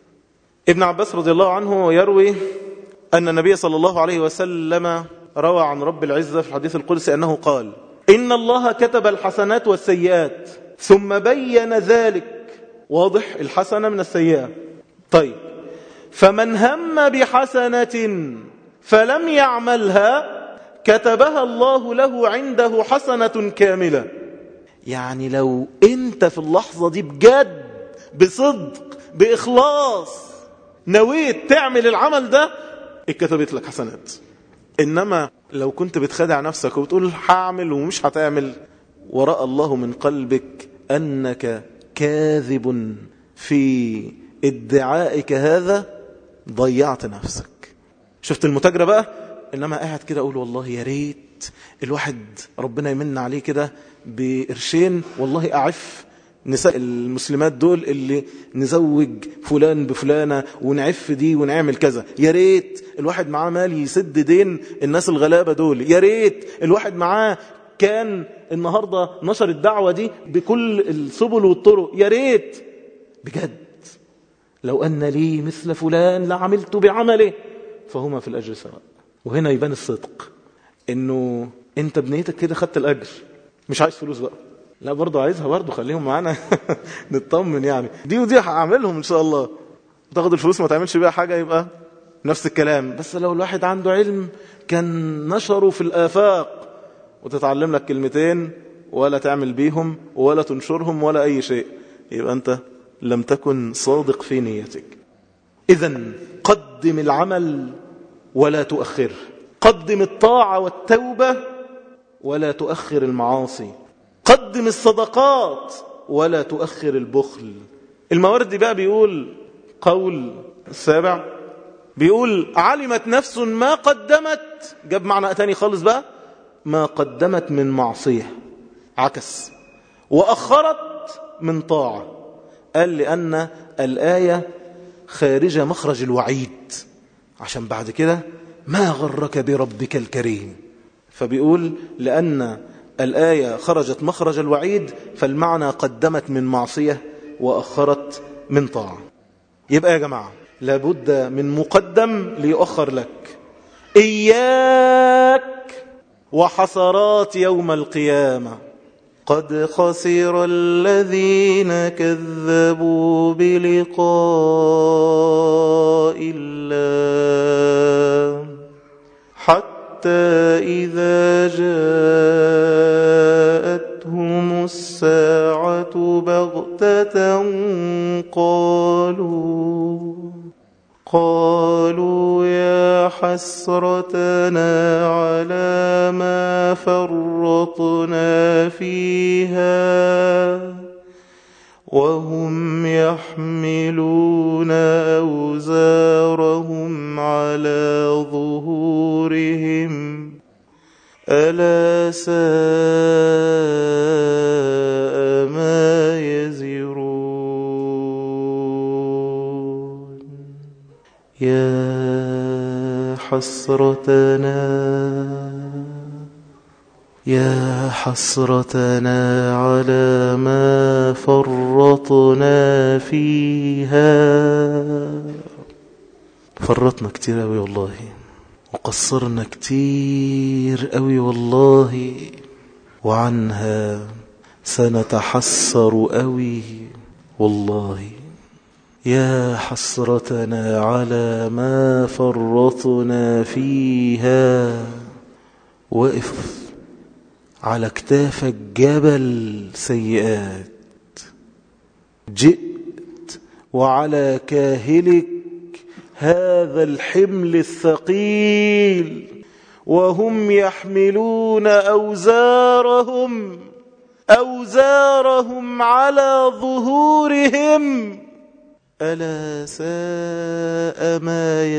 ابن عباس رضي الله عنه يروي أن النبي صلى الله عليه وسلم روى عن رب العزة في الحديث القدسي أنه قال: إن الله كتب الحسنات والسيئات ثم بين ذلك. واضح الحسنة من السيئة. طيب فمن هم بحسنة فلم يعملها كتبها الله له عنده حسنة كاملة. يعني لو انت في اللحظة دي بجد بصدق بإخلاص نويت تعمل العمل ده اتكتبت لك حسنات. إنما لو كنت بتخدع نفسك وبتقول هعمل ومش هتعمل، ورأى الله من قلبك أنك كاذب في ادعائك هذا، ضيعت نفسك. شفت المتاجرة بقى؟ إنما قاعد كده أقول والله يا ريت الواحد ربنا يمن عليه كده بقرشين، والله أعف نساء المسلمات دول اللي نزوج فلان بفلانة ونعف دي ونعمل كذا. يا ريت الواحد معاه مال يسد دين الناس الغلابة دول. يا ريت الواحد معاه كان النهاردة نشر الدعوة دي بكل السبل والطرق. يا ريت بجد لو أن لي مثل فلان لعملت بعمله فهما في الأجر سواء. وهنا يبان الصدق، إنه أنت بنيتك كده خدت الأجر، مش عايز فلوس بقى. لا برضو عايزها، برضو خليهم معانا نطمن يعني. دي ودي هعملهم إن شاء الله. تاخد الفلوس ما تعملش بيها حاجة يبقى نفس الكلام. بس لو الواحد عنده علم كان نشره في الآفاق، وتتعلم لك كلمتين ولا تعمل بيهم ولا تنشرهم ولا أي شيء، يبقى أنت لم تكن صادق في نيتك. إذن قدم العمل ولا تؤخر. قدم الطاعة والتوبة ولا تؤخر المعاصي. قدم الصدقات ولا تؤخر البخل. الموارد بقى بيقول قول السابع، بيقول علمت نفس ما قدمت، جاب معنى تاني خالص بقى، ما قدمت من معصية، عكس، وأخرت من طاعة. قال لأن الآية خارجة مخرج الوعيد، عشان بعد كده ما غرك بربك الكريم. فبيقول لأن الآية خرجت مخرج الوعيد، فالمعنى قدمت من معصية وأخرت من طاعة. يبقى يا جماعة لابد من مقدم ليؤخر لك. إياك وحسرات يوم القيامة. قد خسر الذين كذبوا بلقاء الله حتى إذا جاءتهم الساعة بغتة قالوا يا حسرتنا على ما فرطنا فيها وهم يحملون أوزارهم على ظهورهم ألا ساء ما يزرون. يا حسرتنا على ما فرطنا فيها. فرطنا كتير أوي والله، وقصرنا كتير أوي والله، وعنها سنتحسر أوي والله. يا حسرتنا على ما فرطنا فيها. وقف على كتافك جبل سيئات، جئت وعلى كاهلك هذا الحمل الثقيل، وهم يحملون أوزارهم على ظهورهم ألا ساء ما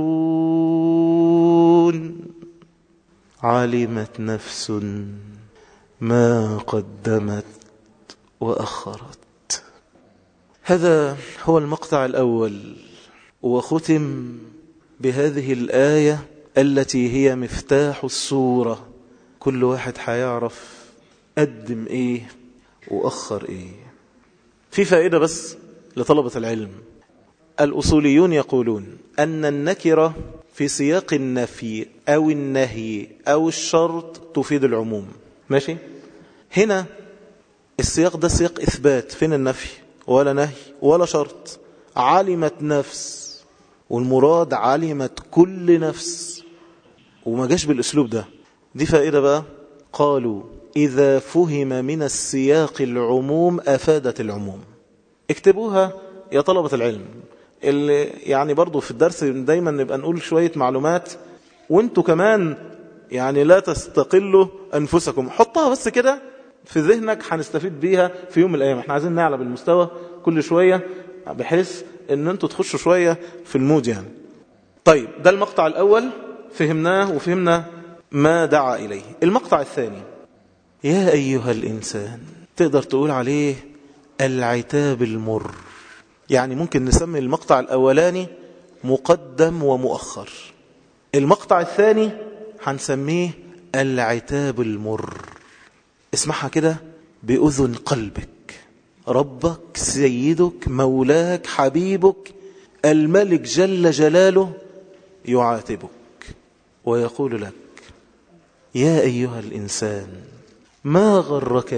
يزرون علمت نفس ما قدمت وأخرت. هذا هو المقطع الأول، وختم بهذه الآية التي هي مفتاح السورة. كل واحد هيعرف قدم إيه وأخر إيه. في فائدة بس لطلبة العلم. الأصوليون يقولون أن النكرة في سياق النفي أو النهي أو الشرط تفيد العموم. ماشي؟ هنا السياق ده سياق إثبات، فين النفي ولا نهي ولا شرط. علمت نفس، والمراد علمت كل نفس، وما جاش بالأسلوب ده. دي فائدة بقى. قالوا إذا فهم من السياق العموم أفادت العموم. اكتبوها يا طلبة العلم، اللي يعني برضو في الدرس دايما نبقى نقول شوية معلومات، وانتوا كمان يعني لا تستقلوا أنفسكم. حطها بس كده في ذهنك، هنستفيد بيها في يوم من الأيام. احنا عايزين نعلى بالمستوى كل شوية، بحيث ان انتوا تخشوا شوية في المود يعني. طيب، ده المقطع الأول فهمناه وفهمنا ما دعا إليه. المقطع الثاني، يا أيها الإنسان، تقدر تقول عليه العتاب المر. يعني ممكن نسمي المقطع الأولاني مقدم ومؤخر، المقطع الثاني هنسميه العتاب المر. اسمعها كده بأذن قلبك. ربك سيدك مولاك حبيبك الملك جل جلاله يعاتبك ويقول لك يا أيها الإنسان ما غرك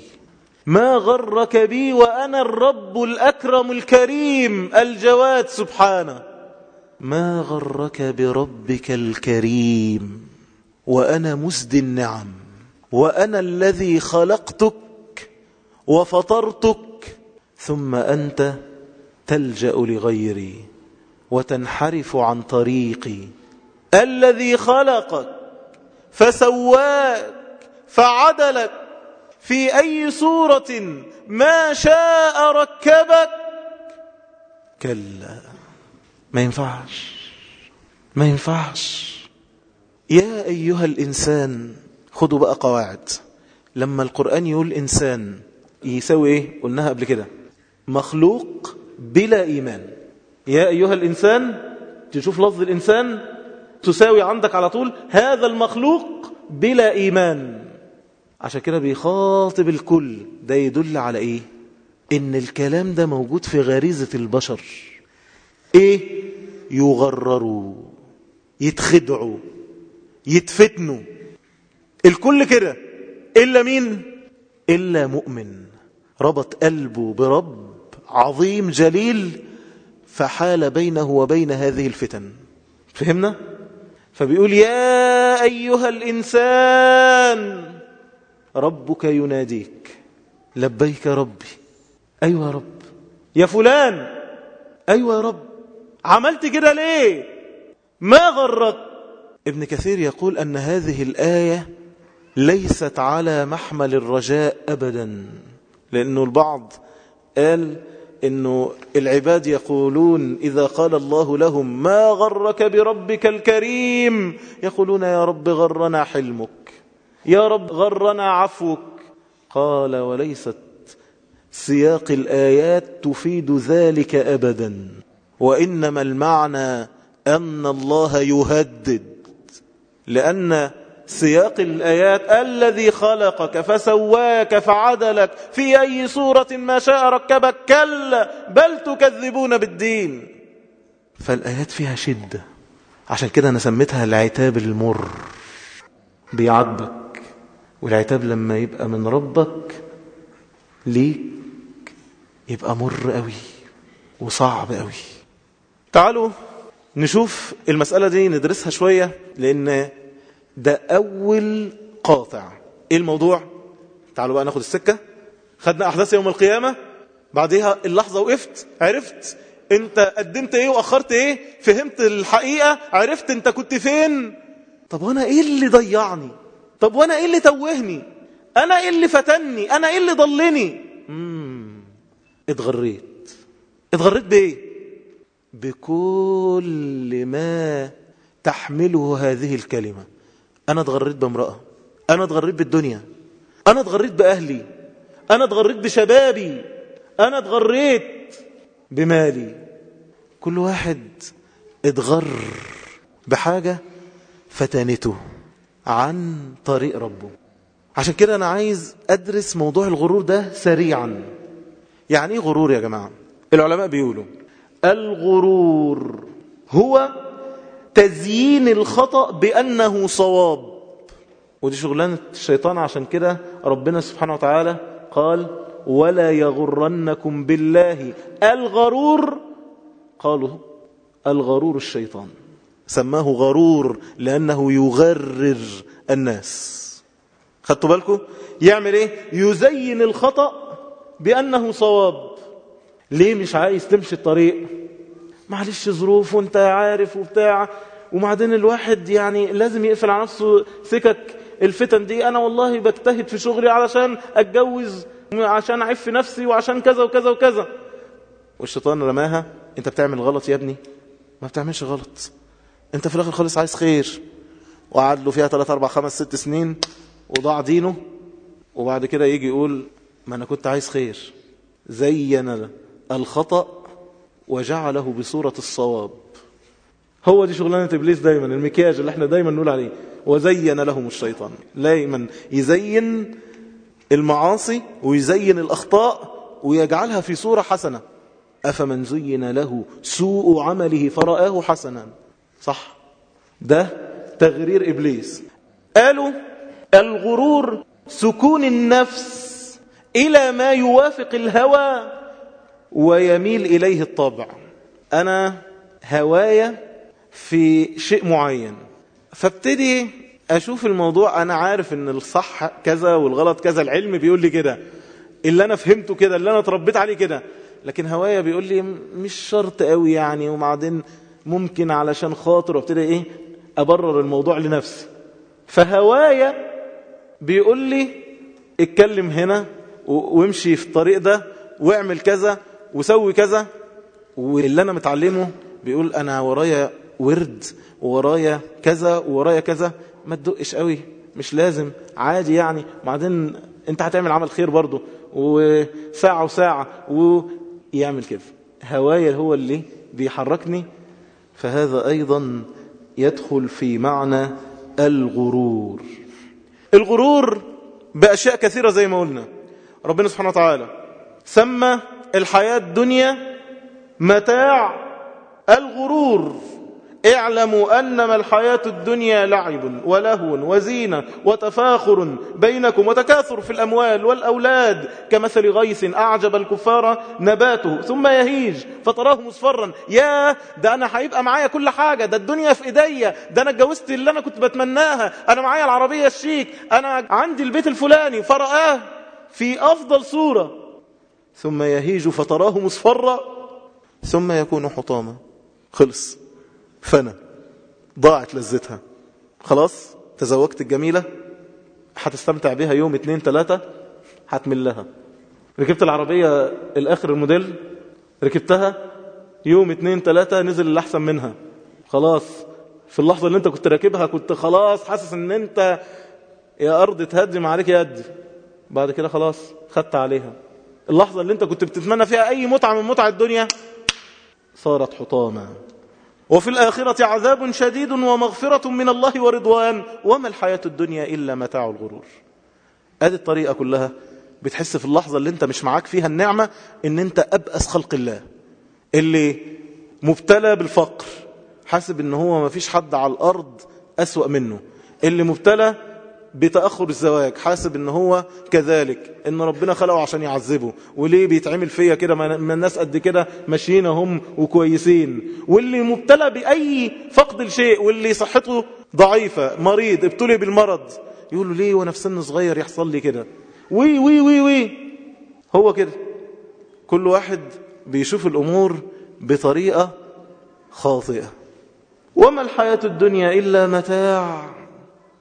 بي وأنا الرب الأكرم الكريم الجواد سبحانه. ما غرك بربك الكريم وأنا مسدي النعم، وأنا الذي خلقتك وفطرتك، ثم أنت تلجأ لغيري وتنحرف عن طريقي. الذي خلقك فسواك فعدلك في أي صورة ما شاء ركبك. كلا، ما ينفعش. يا أيها الإنسان، خدوا بقى قواعد. لما القرآن يقول إنسان يساوي إيه؟ قلناها قبل كده، مخلوق بلا إيمان. يا أيها الإنسان، تشوف لفظ الإنسان تساوي عندك على طول هذا المخلوق بلا إيمان. عشان كده بيخاطب الكل. ده يدل على إيه؟ إن الكلام ده موجود في غريزة البشر. إيه؟ يغرروا، يتخدعوا، يتفتنوا. الكل كده، إلا مين؟ إلا مؤمن ربط قلبه برب عظيم جليل، فحال بينه وبين هذه الفتن. فهمنا؟ فبيقول يا أيها الإنسان ربك يناديك. لبيك ربي. أيوة يا رب. يا فلان. أيوة يا رب. عملت كده ليه؟ ما غرك؟ ابن كثير يقول أن هذه الآية ليست على محمل الرجاء أبدا، لأنه البعض قال إنه العباد يقولون إذا قال الله لهم ما غرك بربك الكريم، يقولون يا رب غرنا حلمك، يا رب غرنا عفوك. قال وليست سياق الآيات تفيد ذلك أبدا، وإنما المعنى أن الله يهدد، لأن سياق الآيات الذي خلقك فسواك فعدلك في أي صورة ما شاء ركبك. كلا بل تكذبون بالدين. فالآيات فيها شدة، عشان كده أنا سميتها العتاب المر. بيعاتبك، والعتاب لما يبقى من ربك ليك يبقى مر قوي وصعب قوي. تعالوا نشوف المسألة دي ندرسها شوية، لأن ده أول قاطع. إيه الموضوع؟ تعالوا بقى ناخد السكة. خدنا أحداث يوم القيامة، بعدها اللحظة وقفت، عرفت أنت قدمت إيه وأخرت إيه، فهمت الحقيقة، عرفت أنت كنت فين. طب وانا ايه اللي ضيعني؟ طب وانا ايه اللي توهني؟ انا ايه اللي فتني؟ انا ايه اللي ضلني؟ اتغريت بايه؟ بكل ما تحمله هذه الكلمة. انا اتغريت بامرأة، انا اتغريت بالدنيا، انا اتغريت باهلي، انا اتغريت بشبابي، انا اتغريت بمالي. كل واحد اتغر بحاجة فتنته عن طريق ربه. عشان كده أنا عايز أدرس موضوع الغرور ده سريعا. يعني إيه غرور يا جماعة؟ العلماء بيقولوا الغرور هو تزيين الخطأ بأنه صواب. ودي شغلانة الشيطان. عشان كده ربنا سبحانه وتعالى قال ولا يغرنكم بالله الغرور. قالوا الغرور الشيطان، سماه غرور لأنه يغرر الناس. خدتوا بالكم؟ يعمل ايه؟ يزين الخطأ بأنه صواب. ليه مش عايز تمشي الطريق؟ معلش ظروف وانت عارف وبتاع، وبعدين الواحد يعني لازم يقفل على نفسه سكك الفتن دي. انا والله بجتهد في شغلي علشان اتجوز، عشان اعف نفسي، وعشان كذا وكذا وكذا. والشيطان رماها، انت بتعمل غلط يا ابني. ما بتعملش غلط، انت في الاخر خالص عايز خير. وقعد له فيها 3 4 5 6 سنين وضاع دينه، وبعد كده يجي يقول ما انا كنت عايز خير. زين الخطأ وجعله بصورة الصواب. هو دي شغلانة إبليس دايما، المكياج اللي احنا دايما نقول عليه. وزين لهم الشيطان، دايما يزين المعاصي ويزين الأخطاء ويجعلها في صورة حسنة. أفمن زين له سوء عمله فرآه حسنا. صح، ده تغرير إبليس. قالوا الغرور سكون النفس إلى ما يوافق الهوى ويميل إليه الطبع. أنا هواية في شيء معين، فابتدي أشوف الموضوع. أنا عارف أن الصح كذا والغلط كذا، العلم بيقول لي كده، اللي أنا فهمته كده، اللي أنا تربيت عليه كده، لكن هواية بيقول لي مش شرط قوي يعني، وبعدين ممكن علشان خاطر، وابتدي إيه أبرر الموضوع لنفسي. فهواية بيقول لي اتكلم هنا وامشي في الطريق ده واعمل كذا وسوي كذا. واللي أنا متعلمه بيقول أنا ورايا ورد وورايا كذا وورايا كذا، ما تدقش قوي، مش لازم، عادي يعني، بعدين انت هتعمل عمل خير برضه، وساعة وساعة ويعمل كده. هوايا هو اللي بيحركني. فهذا أيضا يدخل في معنى الغرور. الغرور بأشياء كثيرة زي ما قلنا. ربنا سبحانه وتعالى سمى الحياة الدنيا متاع الغرور. اعلموا أنما الحياة الدنيا لعب ولهو وزينة وتفاخر بينكم وتكاثر في الأموال والأولاد كمثل غيث أعجب الكفار نباته ثم يهيج فتراه مصفرا. يا ده أنا هيبقى معايا كل حاجة، ده الدنيا في إيديا، ده أنا اتجوزت اللي أنا كنت بتمناها، أنا معايا العربية الشيك، أنا عندي البيت الفلاني، فرآه في أفضل صورة. ثم يهيج فتراه مصفرا ثم يكون حطاما. خلص، فانا ضاعت لذتها. خلاص تزوجت الجميلة، هتستمتع بها يوم 2 3 هتمل لها. ركبت العربية الآخر الموديل، ركبتها يوم 2 3 نزل اللي أحسن منها. خلاص في اللحظة اللي انت كنت راكبها كنت خلاص حاسس ان انت يا أرض تهدم عليك يد. بعد كده خلاص خدت عليها. اللحظة اللي انت كنت بتتمنى فيها أي متعة من متع الدنيا صارت حطاما. وفي الآخرة عذاب شديد ومغفرة من الله ورضوان وما الحياة الدنيا إلا متاع الغرور. هذه الطريقة كلها بتحس في اللحظة اللي انت مش معاك فيها النعمة ان انت أبأس خلق الله، اللي مبتلى بالفقر حاسب ان هو ما فيش حد على الأرض أسوأ منه، اللي مبتلى بتأخر الزواج حاسب ان هو كذلك، ان ربنا خلقه عشان يعذبه، وليه بيتعمل فيا كده، ما الناس قد كده ماشيين هم وكويسين. واللي مبتلى بأي فقد الشيء، واللي صحته ضعيفة مريض ابتلي بالمرض يقولوا ليه وانا في سن صغير يحصل لي كده، وي وي وي وي. هو كده كل واحد بيشوف الأمور بطريقة خاطئة. وما الحياة الدنيا إلا متاع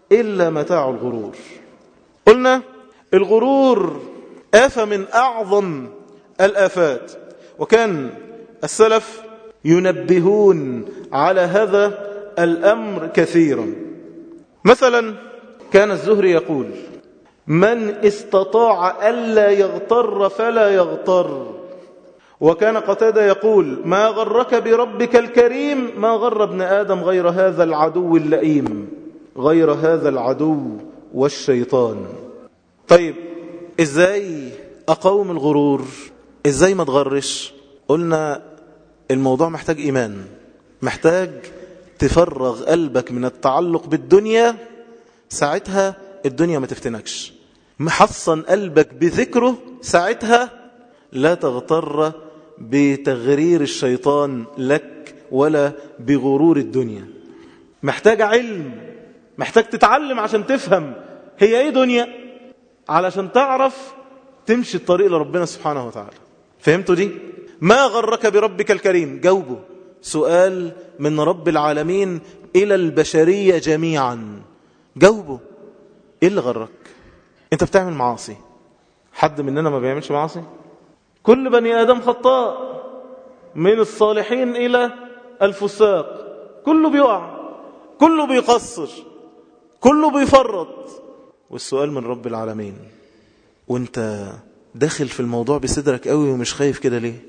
إلا متاع الغرور. قلنا الغرور آفة من أعظم الآفات، وكان السلف ينبهون على هذا الأمر كثيرا. مثلا كان الزهري يقول: من استطاع ألا يغتر فلا يغتر. وكان قتادة يقول: ما غرك بربك الكريم ما غر ابن آدم غير هذا العدو اللئيم، غير هذا العدو والشيطان. طيب ازاي اقاوم الغرور؟ ازاي ما تغرش؟ قلنا الموضوع محتاج ايمان، محتاج تفرغ قلبك من التعلق بالدنيا، ساعتها الدنيا ما تفتنكش. محصن قلبك بذكره، ساعتها لا تغتر بتغرير الشيطان لك ولا بغرور الدنيا. محتاج علم، محتاج تتعلم عشان تفهم هي ايه دنيا، علشان تعرف تمشي الطريق لربنا سبحانه وتعالى. فهمتوا دي؟ ما غرك بربك الكريم؟ جاوبوا، سؤال من رب العالمين إلى البشرية جميعا. جاوبوا، ايه اللي غرك؟ انت بتعمل معاصي، حد مننا ما بيعملش معاصي؟ كل بني آدم خطاء، من الصالحين إلى الفساق، كله بيقع، كله بيقصر، كله بيفرط. والسؤال من رب العالمين، وانت داخل في الموضوع بصدرك قوي ومش خايف كده ليه؟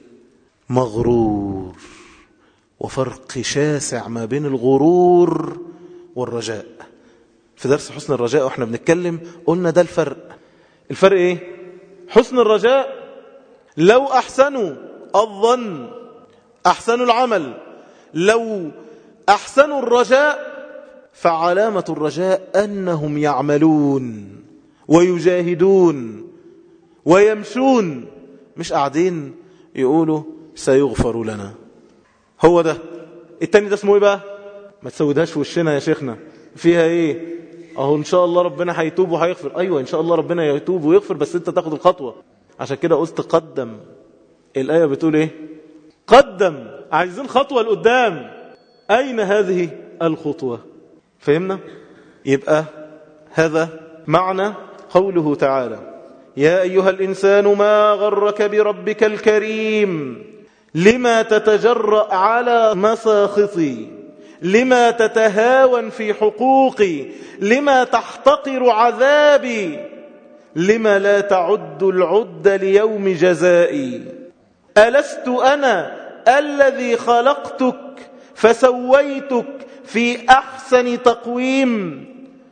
مغرور. وفرق شاسع ما بين الغرور والرجاء. في درس حسن الرجاء واحنا بنتكلم قلنا ده الفرق. الفرق ايه؟ حسن الرجاء لو أحسنوا الظن أحسنوا العمل، لو أحسنوا الرجاء فعلامة الرجاء أنهم يعملون ويجاهدون ويمشون، مش قاعدين يقولوا سيغفر لنا. هو ده. التاني ده اسمه ايه بقى؟ ما تسودهاش في وشنا يا شيخنا، فيها ايه؟ اهو ان شاء الله ربنا هيتوب وهيغفر. ايوه ان شاء الله ربنا يتوب ويغفر، بس انت تاخد الخطوة. عشان كده قلت قدم. الآية بتقول ايه؟ قدم. عايزين خطوة لقدام. أين هذه الخطوة؟ فهمنا؟ يبقى هذا معنى قوله تعالى: يا أيها الإنسان ما غرك بربك الكريم لما تتجرأ على مساخطي، لما تتهاون في حقوقي، لما تحتقر عذابي، لما لا تعد العد ليوم جزائي. ألست أنا الذي خلقتك فسويتك في أحسن تقويم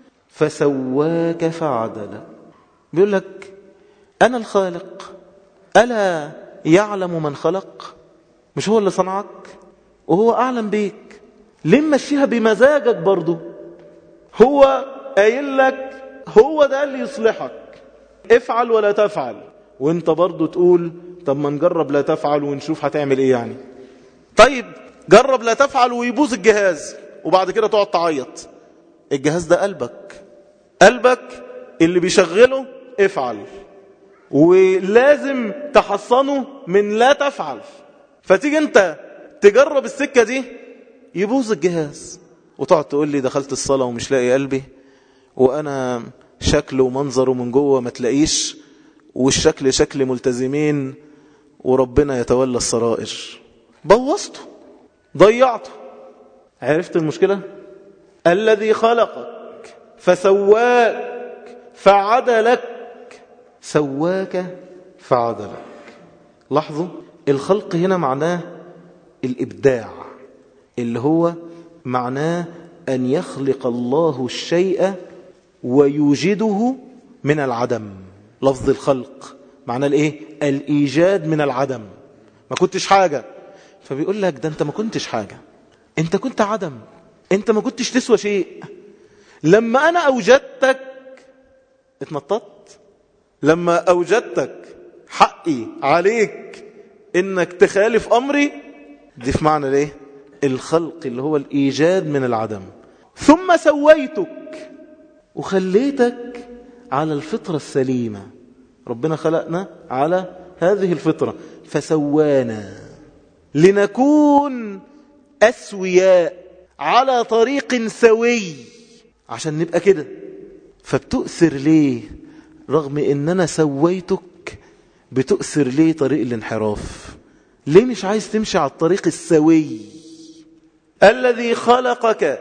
فسواك فعدل. بيقول لك أنا الخالق، ألا يعلم من خلق؟ مش هو اللي صنعك وهو أعلم بيك؟ ليه مشيها بمزاجك برضو؟ هو قايل لك هو ده اللي يصلحك، افعل ولا تفعل، وانت برضو تقول طب ما نجرب لا تفعل ونشوف هتعمل ايه يعني. طيب جرب لا تفعل ويبوظ الجهاز وبعد كده تقعد تعيط. الجهاز ده قلبك، قلبك اللي بيشغله افعل، ولازم تحصنه من لا تفعل. فتيجي انت تجرب السكة دي يبوظ الجهاز وتقعد تقول لي دخلت الصلاة ومش لاقي قلبي، وانا شكله ومنظره من جوه ما تلاقيش، والشكل شكل ملتزمين، وربنا يتولى السرائر. بوظته، ضيعته. عرفت المشكلة؟ الذي خلقك فسواك فعدلك، سواك فعدلك. لاحظوا الخلق هنا معناه الإبداع، اللي هو معناه أن يخلق الله الشيء ويوجده من العدم. لفظ الخلق معناه الايه؟ الإيجاد من العدم. ما كنتش حاجة، فبيقول لك ده انت ما كنتش حاجة، انت كنت عدم، انت ما كنتش تسوى شيء. لما انا اوجدتك اتنططت، لما اوجدتك حقي عليك انك تخالف امري. دي في معنى ليه؟ الخلق اللي هو الإيجاد من العدم. ثم سويتك، وخليتك على الفطرة السليمة. ربنا خلقنا على هذه الفطرة فسوانا لنكون أسوياء على طريق سوي، عشان نبقى كده. فبتؤثر ليه رغم ان انا سويتك؟ بتؤثر ليه طريق الانحراف؟ ليه مش عايز تمشي على الطريق السوي؟ الذي خلقك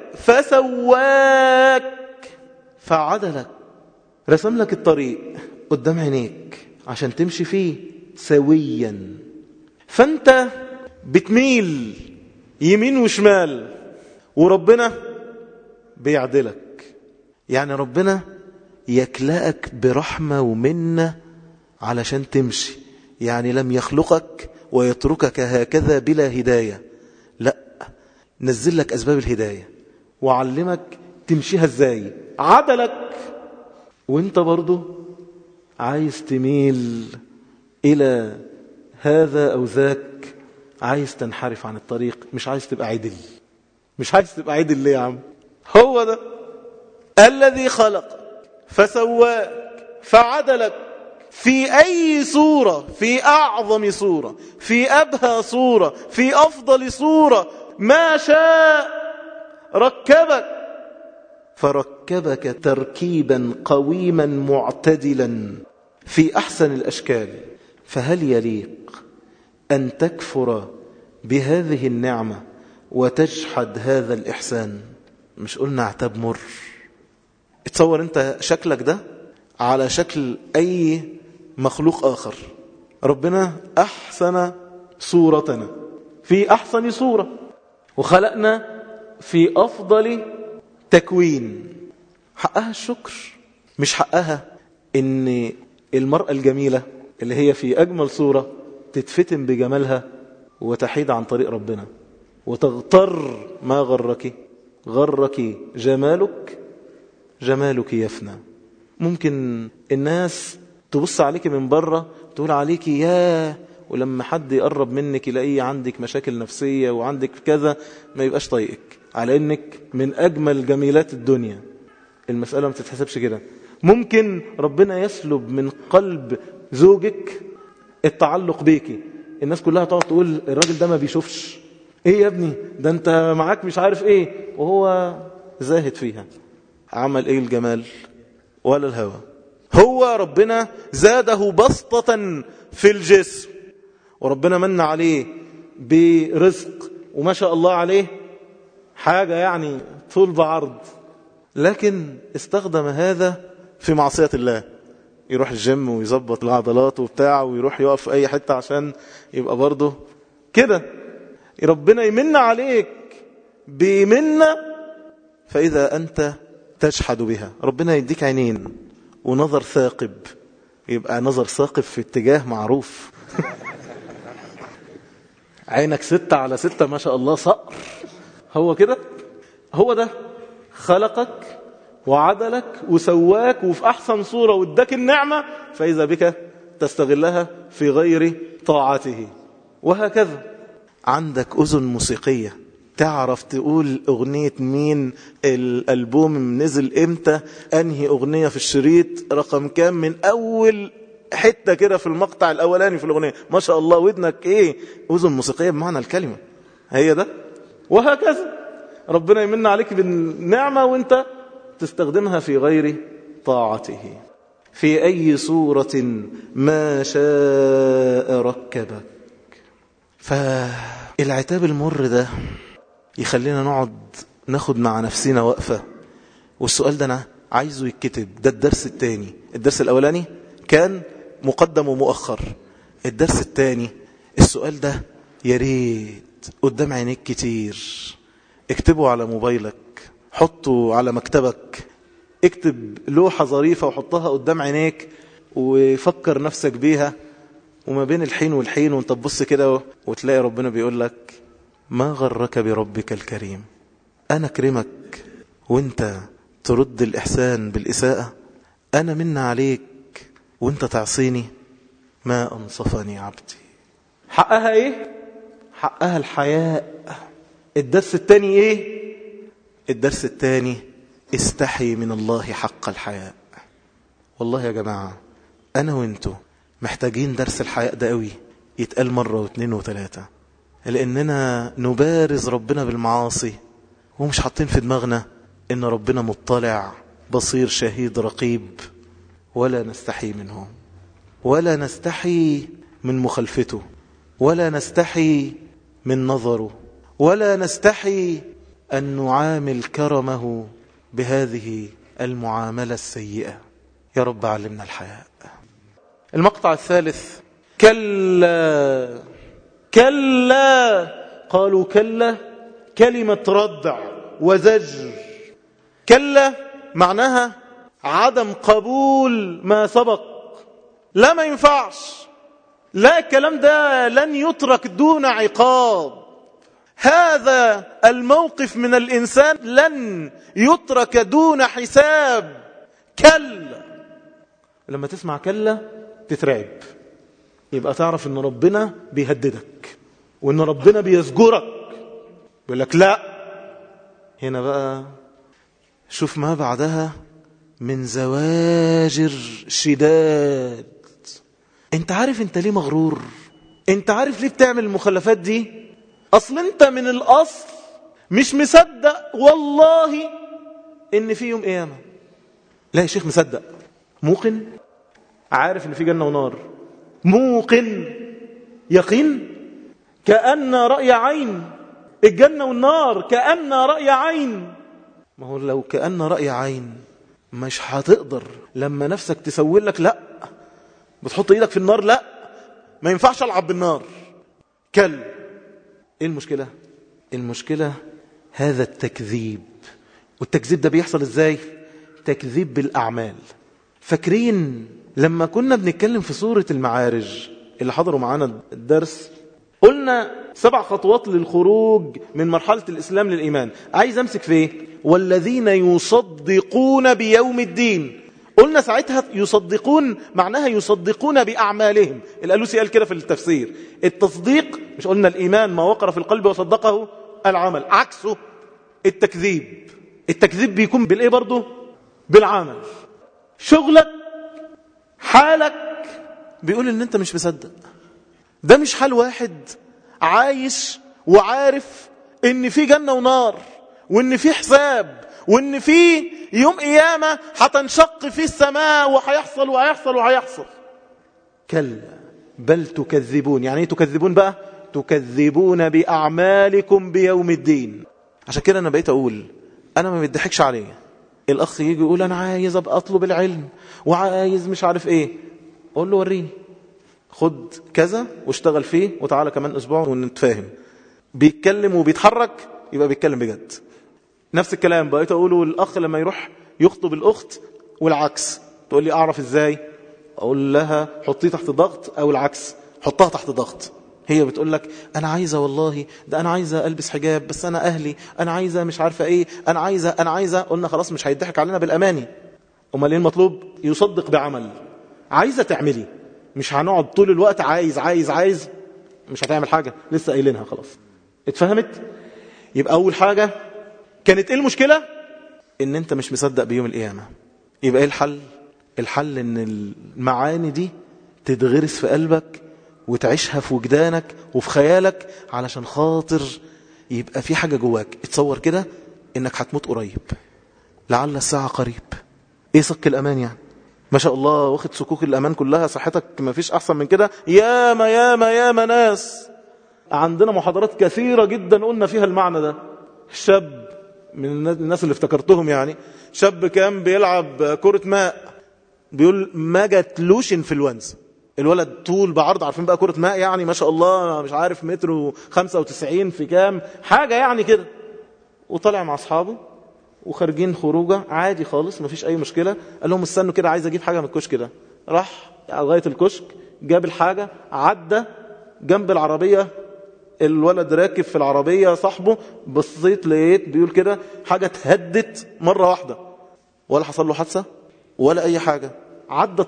فسواك فعدلك، رسم لك الطريق قدام عينيك عشان تمشي فيه سويا. فانت بتميل يمين وشمال وربنا بيعدلك. يعني ربنا يكلأك برحمة ومنة علشان تمشي. يعني لم يخلقك ويتركك هكذا بلا هداية، لا، نزل لك أسباب الهداية وعلمك تمشيها ازاي. عدلك وانت برضو عايز تميل إلى هذا أو ذاك، عايز تنحرف عن الطريق، مش عايز تبقى عدل. مش عايز تبقى عدل ليه يا عم؟ هو ده الذي خلق فسواك فعدلك في أي صورة، في أعظم صورة، في أبهى صورة، في أفضل صورة ما شاء ركبك، فركبك تركيبا قويما معتدلا في أحسن الأشكال. فهل يليق أن تكفر بهذه النعمة وتجحد هذا الإحسان؟ مش قلنا عتاب مر؟ اتصور انت شكلك ده على شكل أي مخلوق آخر. ربنا أحسن صورتنا في أحسن صورة، وخلقنا في أفضل تكوين. حقها الشكر، مش حقها ان المرأة الجميلة اللي هي في أجمل صورة تتفتن بجمالها وتحيد عن طريق ربنا وتغتر. ما غرك جمالك، جمالك يفنى. ممكن الناس تبص عليك من بره تقول عليك ياه، ولما حد يقرب منك يلاقيه عندك مشاكل نفسية وعندك كذا، ما يبقاش طايقك على انك من أجمل جميلات الدنيا. المسألة ما تتحسبش كده. ممكن ربنا يسلب من قلب زوجك التعلق بيكي، الناس كلها تقعد تقول الراجل ده ما بيشوفش، ايه يا ابني ده انت معاك مش عارف ايه، وهو زاهد فيها. عمل ايه الجمال ولا الهوى؟ هو ربنا زاده بسطة في الجسم، وربنا من عليه برزق وما شاء الله عليه حاجة يعني طول بعرض، لكن استخدم هذا في معصية الله. يروح الجيم ويظبط العضلات وبتاع ويروح يقف في أي حتة عشان يبقى برضه كده. ربنا يمن عليك بمنة، فإذا أنت تجحد بها ربنا يديك عينين ونظر ثاقب، يبقى نظر ثاقب في اتجاه معروف. عينك 6/6 ما شاء الله صقر. هو كده، هو ده خلقك وعدلك وسواك وفي أحسن صورة واداك النعمة، فإذا بك تستغلها في غير طاعته. وهكذا عندك أذن موسيقية تعرف تقول أغنية مين، الألبوم نزل إمتى، أنهي أغنية في الشريط رقم كام، من أول حتة كده في المقطع الأولاني في الأغنية. ما شاء الله ودنك إيه، أذن موسيقية بمعنى الكلمة. هي ده. وهكذا ربنا يمن عليك بالنعمة وانت تستخدمها في غير طاعته. في أي صورة ما شاء ركبك. فالعتاب المر ده يخلينا نقعد ناخد مع نفسنا وقفة. والسؤال ده أنا عايزه يتكتب. ده الدرس الثاني. الدرس الأولاني كان مقدم ومؤخر. الدرس الثاني السؤال ده يا ريت قدام عينيك كتير. اكتبه على موبايلك، حطه على مكتبك، اكتب لوحة ظريفة وحطها قدام عينيك وفكر نفسك بيها. وما بين الحين والحين وانت تبص كده وتلاقي ربنا بيقول لك ما غرك بربك الكريم. أنا أكرمك وانت ترد الإحسان بالإساءة. أنا من عليك وانت تعصيني. ما أنصفني عبدي. حقها ايه؟ حقها الحياء. الدرس الثاني ايه؟ الدرس الثاني استحي من الله حق الحياء. والله يا جماعة أنا وانتو محتاجين درس الحياء ده قوي يتقال مرة واثنين وثلاثة، لأننا نبارز ربنا بالمعاصي ومش حاطين في دماغنا إن ربنا مطلع بصير شهيد رقيب، ولا نستحي منه، ولا نستحي من مخالفته، ولا نستحي من نظره، ولا نستحي أن نعامل كرمه بهذه المعاملة السيئة. يا رب علمنا الحياء. المقطع الثالث: كلا كلا. قالوا كلا كلمة ردع وزجر. كلا معناها عدم قبول ما سبق، لا ما ينفعش، لا الكلام ده لن يترك دون عقاب، هذا الموقف من الإنسان لن يترك دون حساب. كلا. لما تسمع كلا تترعب، يبقى تعرف ان ربنا بيهددك وان ربنا بيزجرك، بيقول لك لا. هنا بقى شوف ما بعدها من زواجر شداد. انت عارف انت ليه مغرور؟ انت عارف ليه بتعمل المخلفات دي؟ اصل انت من الاصل مش مصدق والله ان في يوم قيامة. لا يا شيخ، مصدق، موقن، عارف ان في جنة ونار، موقن، يقين، كأن رأي عين. الجنة والنار كأن رأي عين. ما هو لو كأن رأي عين مش هتقدر لما نفسك تسول لك لا، بتحط ايدك في النار، لا ما ينفعش العب بالنار. كل ايه المشكلة؟ المشكلة هذا التكذيب. والتكذيب ده بيحصل ازاي؟ تكذيب بالأعمال. فاكرين لما كنا بنتكلم في سورة المعارج اللي حضروا معانا الدرس، قلنا 7 خطوات للخروج من مرحلة الإسلام للإيمان. عايز أمسك فيه والذين يصدقون بيوم الدين. قلنا ساعتها يصدقون معناها يصدقون بأعمالهم. الألوسي قال كده في التفسير، التصديق مش قلنا الإيمان ما وقر في القلب وصدقه العمل، عكسه التكذيب. التكذيب بيكون بالإيه برضو؟ بالعمل. شغلك، حالك بيقول ان انت مش مصدق. ده مش حال واحد عايش وعارف ان في جنة ونار، وان في حساب، وان في يوم قيامة هتنشق فيه السماء وهيحصل وهيحصل وهيحصل. كلا بل تكذبون. يعني ايه تكذبون بقى؟ تكذبون بأعمالكم بيوم الدين. عشان كده انا بقيت اقول انا ما بيضحكش عليا الاخ يجي يقول انا عايز ابقى اطلب العلم وعايز مش عارف ايه، اقول له وريني، خد كذا واشتغل فيه وتعالى كمان اسبوع ونتفاهم. بيتكلم وبيتحرك يبقى بيتكلم بجد. نفس الكلام بقيت اقوله الاخ لما يروح يخطب الاخت والعكس، تقول لي اعرف ازاي؟ اقول لها حطيه تحت ضغط، او العكس حطها تحت ضغط. هي بتقول لك انا عايزه والله، ده انا عايزه البس حجاب بس انا اهلي، انا عايزه مش عارفه ايه، انا عايزه. قلنا خلاص مش هيضحك علينا بالاماني. امال ايه المطلوب؟ يصدق بعمل. عايزه تعملي، مش هنقعد طول الوقت عايز، مش هتعمل حاجه، لسه قايلينها خلاص. اتفهمت؟ يبقى اول حاجه كانت ايه المشكله؟ ان انت مش مصدق بيوم القيامه. يبقى ايه الحل؟ الحل ان المعاني دي تتغرس في قلبك وتعيشها في وجدانك وفي خيالك، علشان خاطر يبقى في حاجة جواك. اتصور كده انك هتموت قريب، لعل الساعة قريب. ايه صك الامان يعني؟ ما شاء الله واخد صكوك الامان كلها، صحتك ما فيش احسن من كده. ياما ناس عندنا محاضرات كثيرة جدا قلنا فيها المعنى ده. شاب من الناس اللي افتكرتهم يعني، شاب كان بيلعب كرة ماء، بيقول ما جاتلوش انفلونزا. الولد طول بعرض، عارفين بقى كرة ماء يعني ما شاء الله، مش عارف متر 95 في كام حاجة يعني كده. وطلع مع أصحابه وخارجين خروجة عادي خالص، ما فيش أي مشكلة. قال لهم استنوا كده عايز أجيب حاجة من الكشك ده. راح لغاية الكشك جاب الحاجة، عدى جنب العربية، الولد راكب في العربية صاحبه، بصيت لقيت بيقول كده حاجة تهدت مرة واحدة، ولا حصل له حادثة ولا أي حاجة. عدى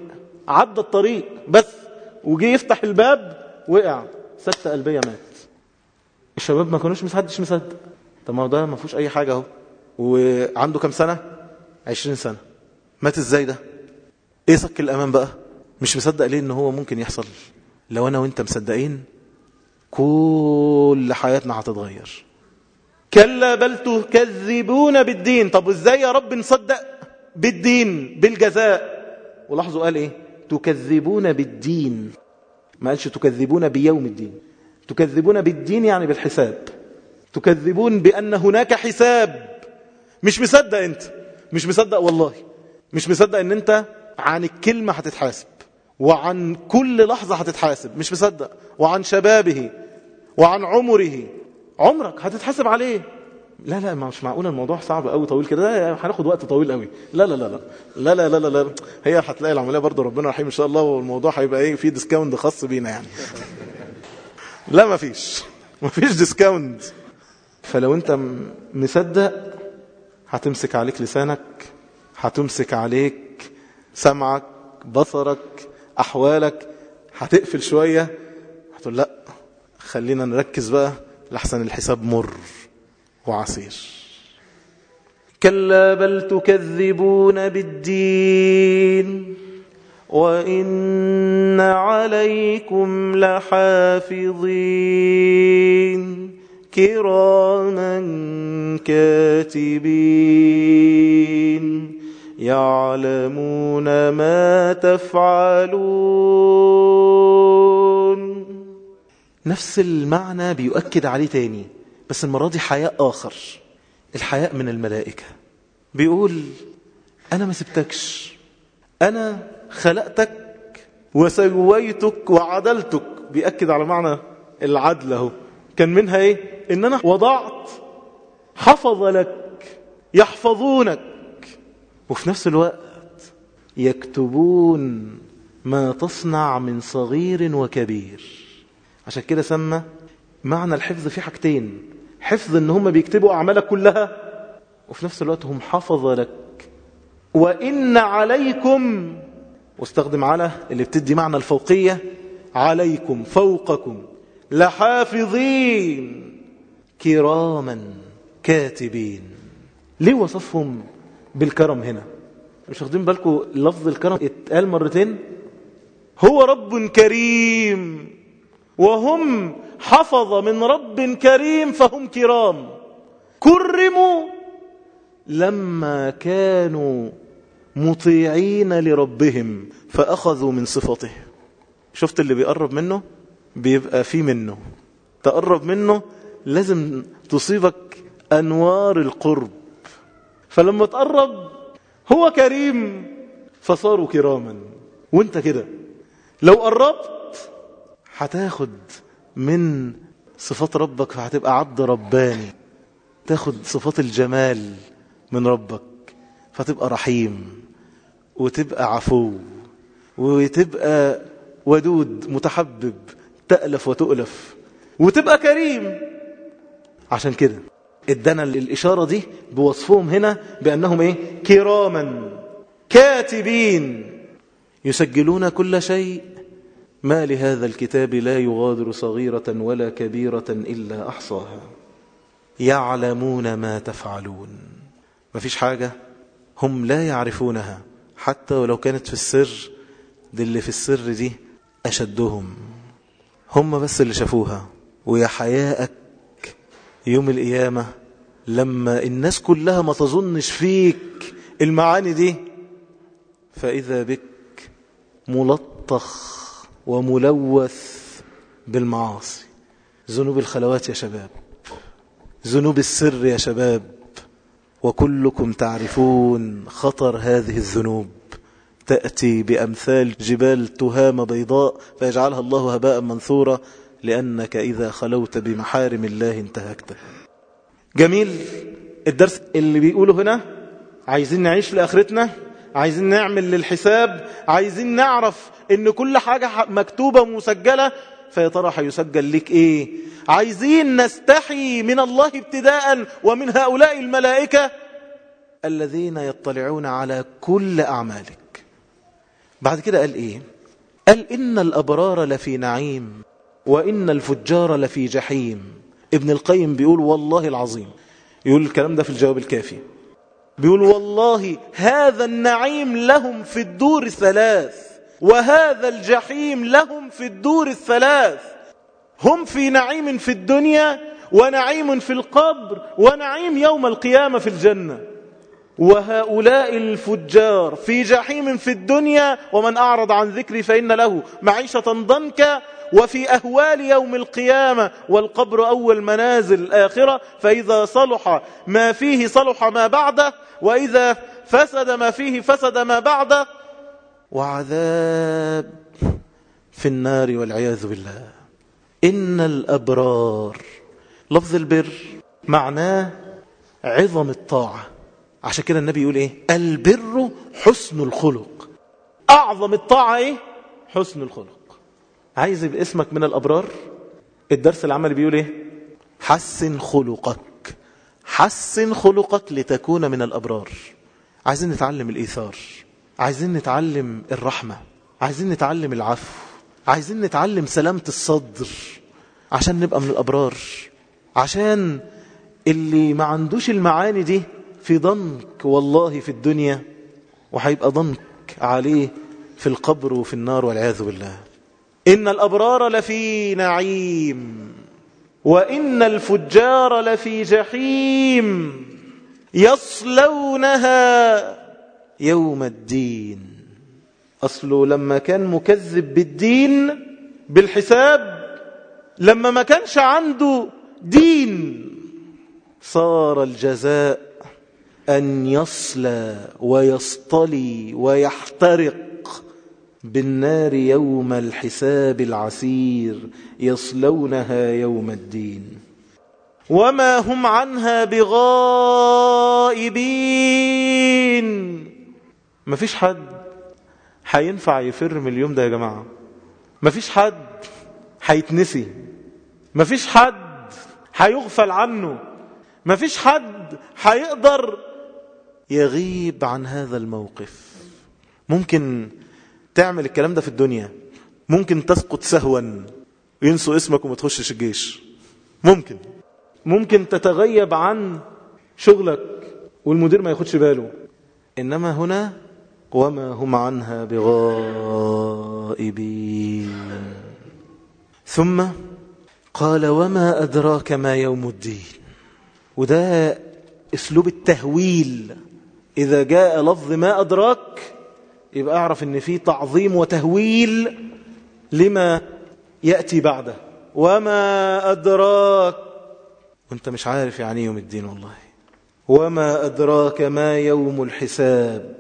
الطريق بس، وجي يفتح الباب وقع سكتة قلبية مات. الشباب ما كانوش مصدق. طب ما هو ده ما فيهوش أي حاجة اهو، وعنده كم سنة؟ 20 سنة. مات ازاي ده؟ ايه صك الأمان بقى؟ مش مصدق ليه ان هو ممكن يحصل؟ لو أنا وانت مصدقين كل حياتنا هتتغير. كلا بل تكذبون بالدين. طب ازاي يا رب نصدق بالدين بالجزاء؟ ولاحظوا قال ايه؟ تكذبون بالدين، ما قالش تكذبون بيوم الدين. تكذبون بالدين يعني بالحساب، تكذبون بأن هناك حساب. مش مصدق انت، مش مصدق والله، مش مصدق ان انت عن الكلمة هتتحاسب، وعن كل لحظة هتتحاسب، مش مصدق، وعن شبابه وعن عمرك هتتحاسب عليه. لا لا، مش معقول، الموضوع صعب قوي طويل كده، هناخد وقت طويل قوي. لا لا لا لا لا لا لا لا, لا. هي هتلاقي العملية برضو ربنا رحيم ان شاء الله، والموضوع هيبقى ايه، في ديسكاونت خاص بينا يعني. لا مفيش ديسكاونت. فلو انت مصدق هتمسك عليك لسانك، هتمسك عليك سمعك، بصرك، أحوالك، هتقفل شوية، هتقول لا خلينا نركز بقى لحسن الحساب مر وعسير. كلا بل تكذبون بالدين وإن عليكم لحافظين كراما كاتبين يعلمون ما تفعلون. نفس المعنى بيؤكد عليه تاني، بس المرة دي حياء آخر، الحياء من الملائكة. بيقول أنا ما سبتكش، أنا خلقتك وسويتك وعدلتك. بيأكد على معنى العدل اهو. كان منها ايه؟ ان انا وضعت حفظ لك، يحفظونك، وفي نفس الوقت يكتبون ما تصنع من صغير وكبير. عشان كده سمى معنى الحفظ في حاجتين: حفظ ان هم بيكتبوا اعمالك كلها، وفي نفس الوقت هم حفظ لك. وإن عليكم، واستخدم على اللي بتدي معنى الفوقية، عليكم فوقكم لحافظين كراما كاتبين. ليه وصفهم بالكرم هنا؟ مش واخدين بالكم لفظ الكرم اتقال مرتين؟ هو رب كريم وهم حفظ من رب كريم فهم كرام. كرموا لما كانوا مطيعين لربهم فأخذوا من صفته. شفت اللي بيقرب منه بيبقى فيه منه، تقرب منه لازم تصيبك أنوار القرب. فلما تقرب هو كريم فصاروا كراما. وانت كده لو قربت هتاخد من صفات ربك فهتبقى عبد رباني، تاخد صفات الجمال من ربك فتبقى رحيم، وتبقى عفو، وتبقى ودود متحبب، تألف وتؤلف، وتبقى كريم. عشان كده ادانا الإشارة دي بوصفهم هنا بأنهم ايه؟ كراما كاتبين يسجلون كل شيء. ما لهذا الكتاب لا يغادر صغيرة ولا كبيرة إلا أحصاها يعلمون ما تفعلون. ما فيش حاجة هم لا يعرفونها حتى ولو كانت في السر. دي اللي في السر دي أشدهم، هم بس اللي شافوها. ويا حياءك يوم القيامة لما الناس كلها ما تظنش فيك المعاني دي، فإذا بك ملطخ وملوث بالمعاصي. ذنوب الخلوات يا شباب، ذنوب السر يا شباب، وكلكم تعرفون خطر هذه الذنوب. تأتي بأمثال جبال تهامة بيضاء فيجعلها الله هباء منثورا، لأنك إذا خلوت بمحارم الله انتهكتها. جميل الدرس اللي بيقوله هنا. عايزين نعيش لآخرتنا، عايزين نعمل للحساب، عايزين نعرف ان كل حاجة مكتوبة ومسجلة. فيا ترى هيسجل لك ايه؟ عايزين نستحي من الله ابتداء ومن هؤلاء الملائكة الذين يطلعون على كل أعمالك. بعد كده قال ايه؟ قال إن الأبرار لفي نعيم وإن الفجار لفي جحيم. ابن القيم بيقول والله العظيم، يقول الكلام ده في الجواب الكافي، بيقول والله هذا النعيم لهم في الدور 3 وهذا الجحيم لهم في الدور 3. هم في نعيم في الدنيا ونعيم في القبر ونعيم يوم القيامة في الجنة. وهؤلاء الفجار في جحيم في الدنيا، ومن أعرض عن ذكري فإن له معيشة ضنكا، وفي أهوال يوم القيامة، والقبر أول منازل الآخرة، فإذا صلح ما فيه صلح ما بعده، وإذا فسد ما فيه فسد ما بعده. وعذاب في النار والعياذ بالله. إن الأبرار، لفظ البر معناه عظم الطاعة. عشان كده النبي يقول إيه؟ البر حسن الخلق. أعظم الطاعة إيه؟ حسن الخلق. عايز يبقى اسمك من الأبرار؟ الدرس العملي بيقول إيه؟ حسن خلقك، حسن خلقك لتكون من الأبرار. عايزين نتعلم الإيثار، عايزين نتعلم الرحمة، عايزين نتعلم العفو، عايزين نتعلم سلامة الصدر عشان نبقى من الأبرار. عشان اللي ما عندوش المعاني دي في ضنك والله في الدنيا، وهيبقى ضنك عليه في القبر وفي النار والعياذ بالله. إن الأبرار لفي نعيم وإن الفجار لفي جحيم يصلونها يوم الدين. أصله لما كان مكذب بالدين بالحساب، لما ما كانش عنده دين، صار الجزاء أن يصلى ويصطلي ويحترق بالنار يوم الحساب العسير، يصلونها يوم الدين وما هم عنها بغائبين. مفيش حد هينفع يفر من اليوم ده يا جماعة. مفيش حد هيتنسي، مفيش حد هيغفل عنه، مفيش حد هيقدر يغيب عن هذا الموقف. ممكن تعمل الكلام ده في الدنيا، ممكن تسقط سهوا ينسوا اسمك وما تخشش الجيش، ممكن تتغيب عن شغلك والمدير ما ياخدش باله. إنما هنا وما هم عنها بغائبين. ثم قال وما أدراك ما يوم الدين. وده اسلوب التهويل. إذا جاء لفظ ما أدراك يبقى أعرف أن في تعظيم وتهويل لما يأتي بعده. وما أدراك، وانت مش عارف يعني يوم الدين والله. وما أدراك ما يوم الحساب.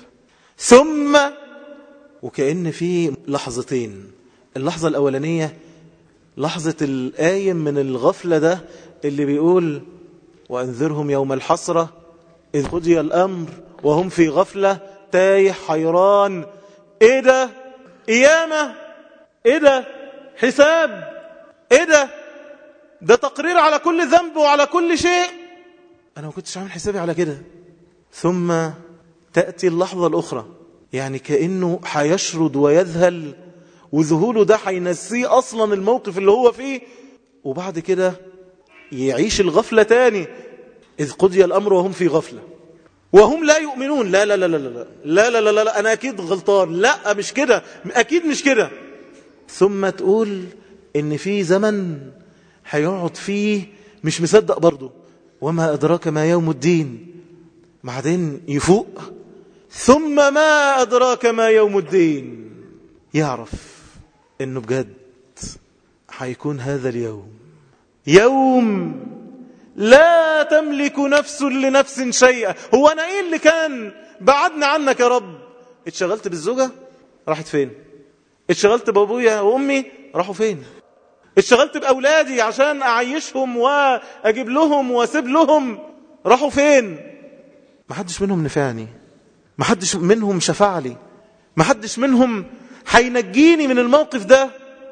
ثم، وكأن في لحظتين. اللحظة الأولانية لحظة الآيم من الغفلة ده اللي بيقول وأنذرهم يوم الحسرة إذ قضي الأمر وهم في غفلة، تايه حيران. إيه ده؟ قيامة؟ إيه ده؟ حساب؟ إيه ده؟ ده تقرير على كل ذنب وعلى كل شيء. أنا ما كنتش عامل حسابي على كده. ثم تأتي اللحظة الأخرى، يعني كأنه حيشرد ويذهل، وذهوله ده حينسيه أصلا الموقف اللي هو فيه، وبعد كده يعيش الغفلة تاني. إذ قضي الأمر وهم في غفلة وهم لا يؤمنون. لا لا لا لا لا لا لا لا لا لا، أنا أكيد غلطان، لا مش كده، أكيد مش كده. ثم تقول إن في زمن هيقعد فيه مش مصدق برضه. وما أدراك ما يوم الدين. بعدين يفوق. ثم ما أدراك ما يوم الدين. يعرف إنه بجد هيكون هذا اليوم يوم لا تملك نفس لنفس شيئا. هو أنا إيه اللي كان بعدنا عنك يا رب؟ اتشغلت بالزوجة راحت فين؟ اتشغلت بأبويا وأمي راحوا فين؟ اتشغلت بأولادي عشان أعيشهم وأجيب لهم وأسيب لهم راحوا فين؟ ما حدش منهم نفعني، ما حدش منهم شفع لي، ما حدش منهم هينجيني من الموقف ده.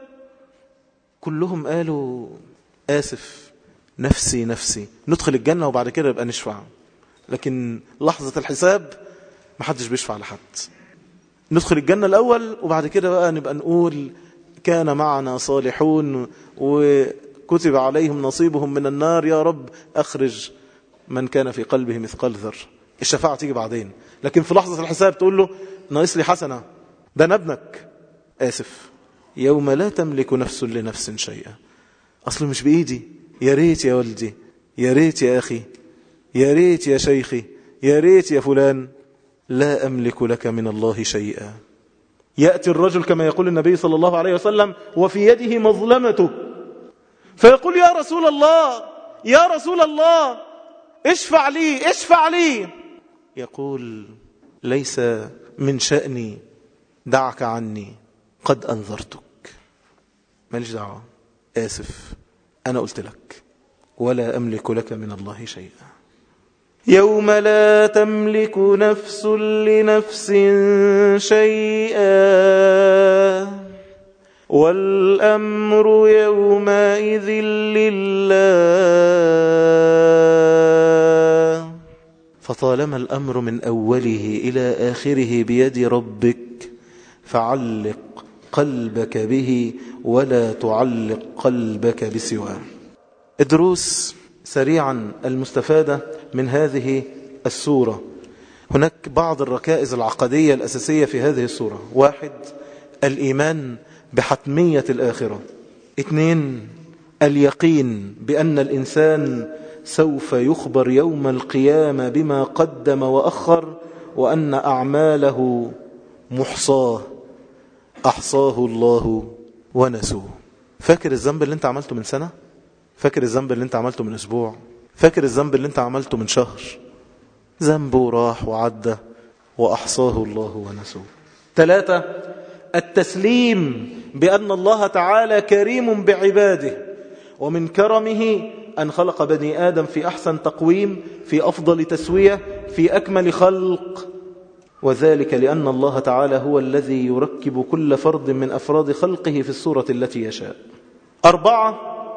كلهم قالوا آسف، نفسي نفسي، ندخل الجنة وبعد كده يبقى نشفع. لكن لحظة الحساب ما حدش بيشفع لحد. ندخل الجنة الأول وبعد كده بقى نبقى نقول كان معنا صالحون وكتب عليهم نصيبهم من النار، يا رب أخرج من كان في قلبه مثقال ذر. الشفاعة تيجي بعدين، لكن في لحظة الحساب تقول له ناقص لي حسنة، ده أنا ابنك. آسف، يوم لا تملك نفس لنفس شيئا. أصله مش بإيدي، يا ريت يا ولدي، يا ريت يا أخي، يا ريت يا شيخي، يا ريت يا فلان. لا أملك لك من الله شيئا. يأتي الرجل كما يقول النبي صلى الله عليه وسلم وفي يده مظلمته، فيقول يا رسول الله، يا رسول الله، اشفع لي، اشفع لي. يقول ليس من شأني، دعك عني، قد أنذرتك. ماليش دعوة، آسف، أنا قلت لك، ولا أملك لك من الله شيئا. يوم لا تملك نفس لنفس شيئا والأمر يومئذ لله. فطالما الأمر من أوله إلى آخره بيد ربك فعلق قلبك به ولا تعلق قلبك بسواه. الدروس سريعا المستفادة من هذه السورة. هناك بعض الركائز العقدية الأساسية في هذه السورة. 1. الإيمان بحتمية الآخرة. 2. اليقين بأن الإنسان سوف يخبر يوم القيامة بما قدم وأخر، وأن أعماله محصاه، أحصاه الله ونسوه. فاكر الذنب اللي انت عملته من سنة؟ فاكر الذنب اللي انت عملته من أسبوع؟ فاكر الذنب اللي انت عملته من شهر؟ ذنبه راح وعدى وأحصاه الله ونسوه. 3. التسليم بأن الله تعالى كريم بعباده، ومن كرمه أن خلق بني آدم في أحسن تقويم، في أفضل تسوية، في أكمل خلق، وذلك لأن الله تعالى هو الذي يركب كل فرد من أفراد خلقه في الصورة التي يشاء. 4.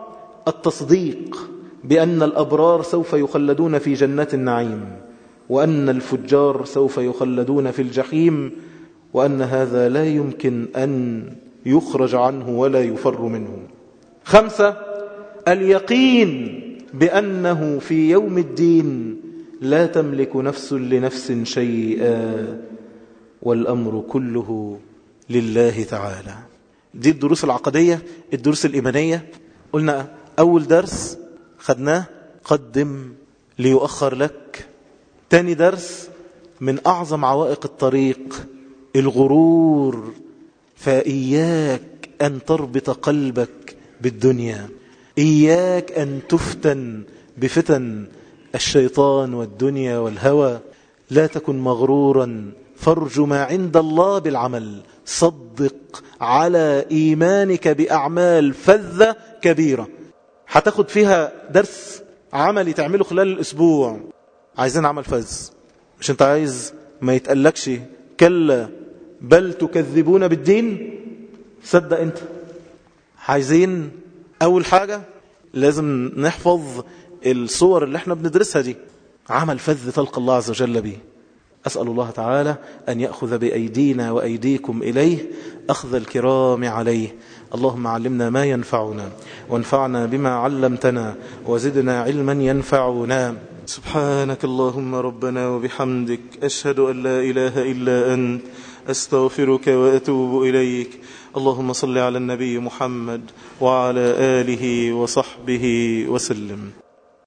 التصديق بأن الأبرار سوف يخلدون في جنات النعيم، وأن الفجار سوف يخلدون في الجحيم، وأن هذا لا يمكن أن يخرج عنه ولا يفر منه. 5. اليقين بأنه في يوم الدين لا تملك نفس لنفس شيئا والأمر كله لله تعالى. دي الدروس العقدية. الدروس الإيمانية قلنا أول درس خدناه قدم ليؤخر لك. تاني درس من أعظم عوائق الطريق الغرور، فإياك أن تربط قلبك بالدنيا، إياك أن تفتن بفتن الشيطان والدنيا والهوى. لا تكن مغرورا، فارجو ما عند الله بالعمل. صدق على إيمانك بأعمال فذة كبيرة هتاخد فيها درس عملي تعمله خلال الأسبوع. عايزين عمل فذ، مش انت عايز ما يتقلكش كلا بل تكذبون بالدين؟ صدق انت. عايزين أول حاجة لازم نحفظ الصور اللي احنا بندرسها دي، عمل فذ تلقى الله عز وجل به. أسأل الله تعالى أن يأخذ بأيدينا وأيديكم إليه أخذ الكرام عليه. اللهم علمنا ما ينفعنا وانفعنا بما علمتنا وزدنا علما ينفعنا. سبحانك اللهم ربنا وبحمدك، أشهد أن لا إله إلا أنت، أستغفرك وأتوب إليك. اللهم صل على النبي محمد وعلى آله وصحبه وسلم.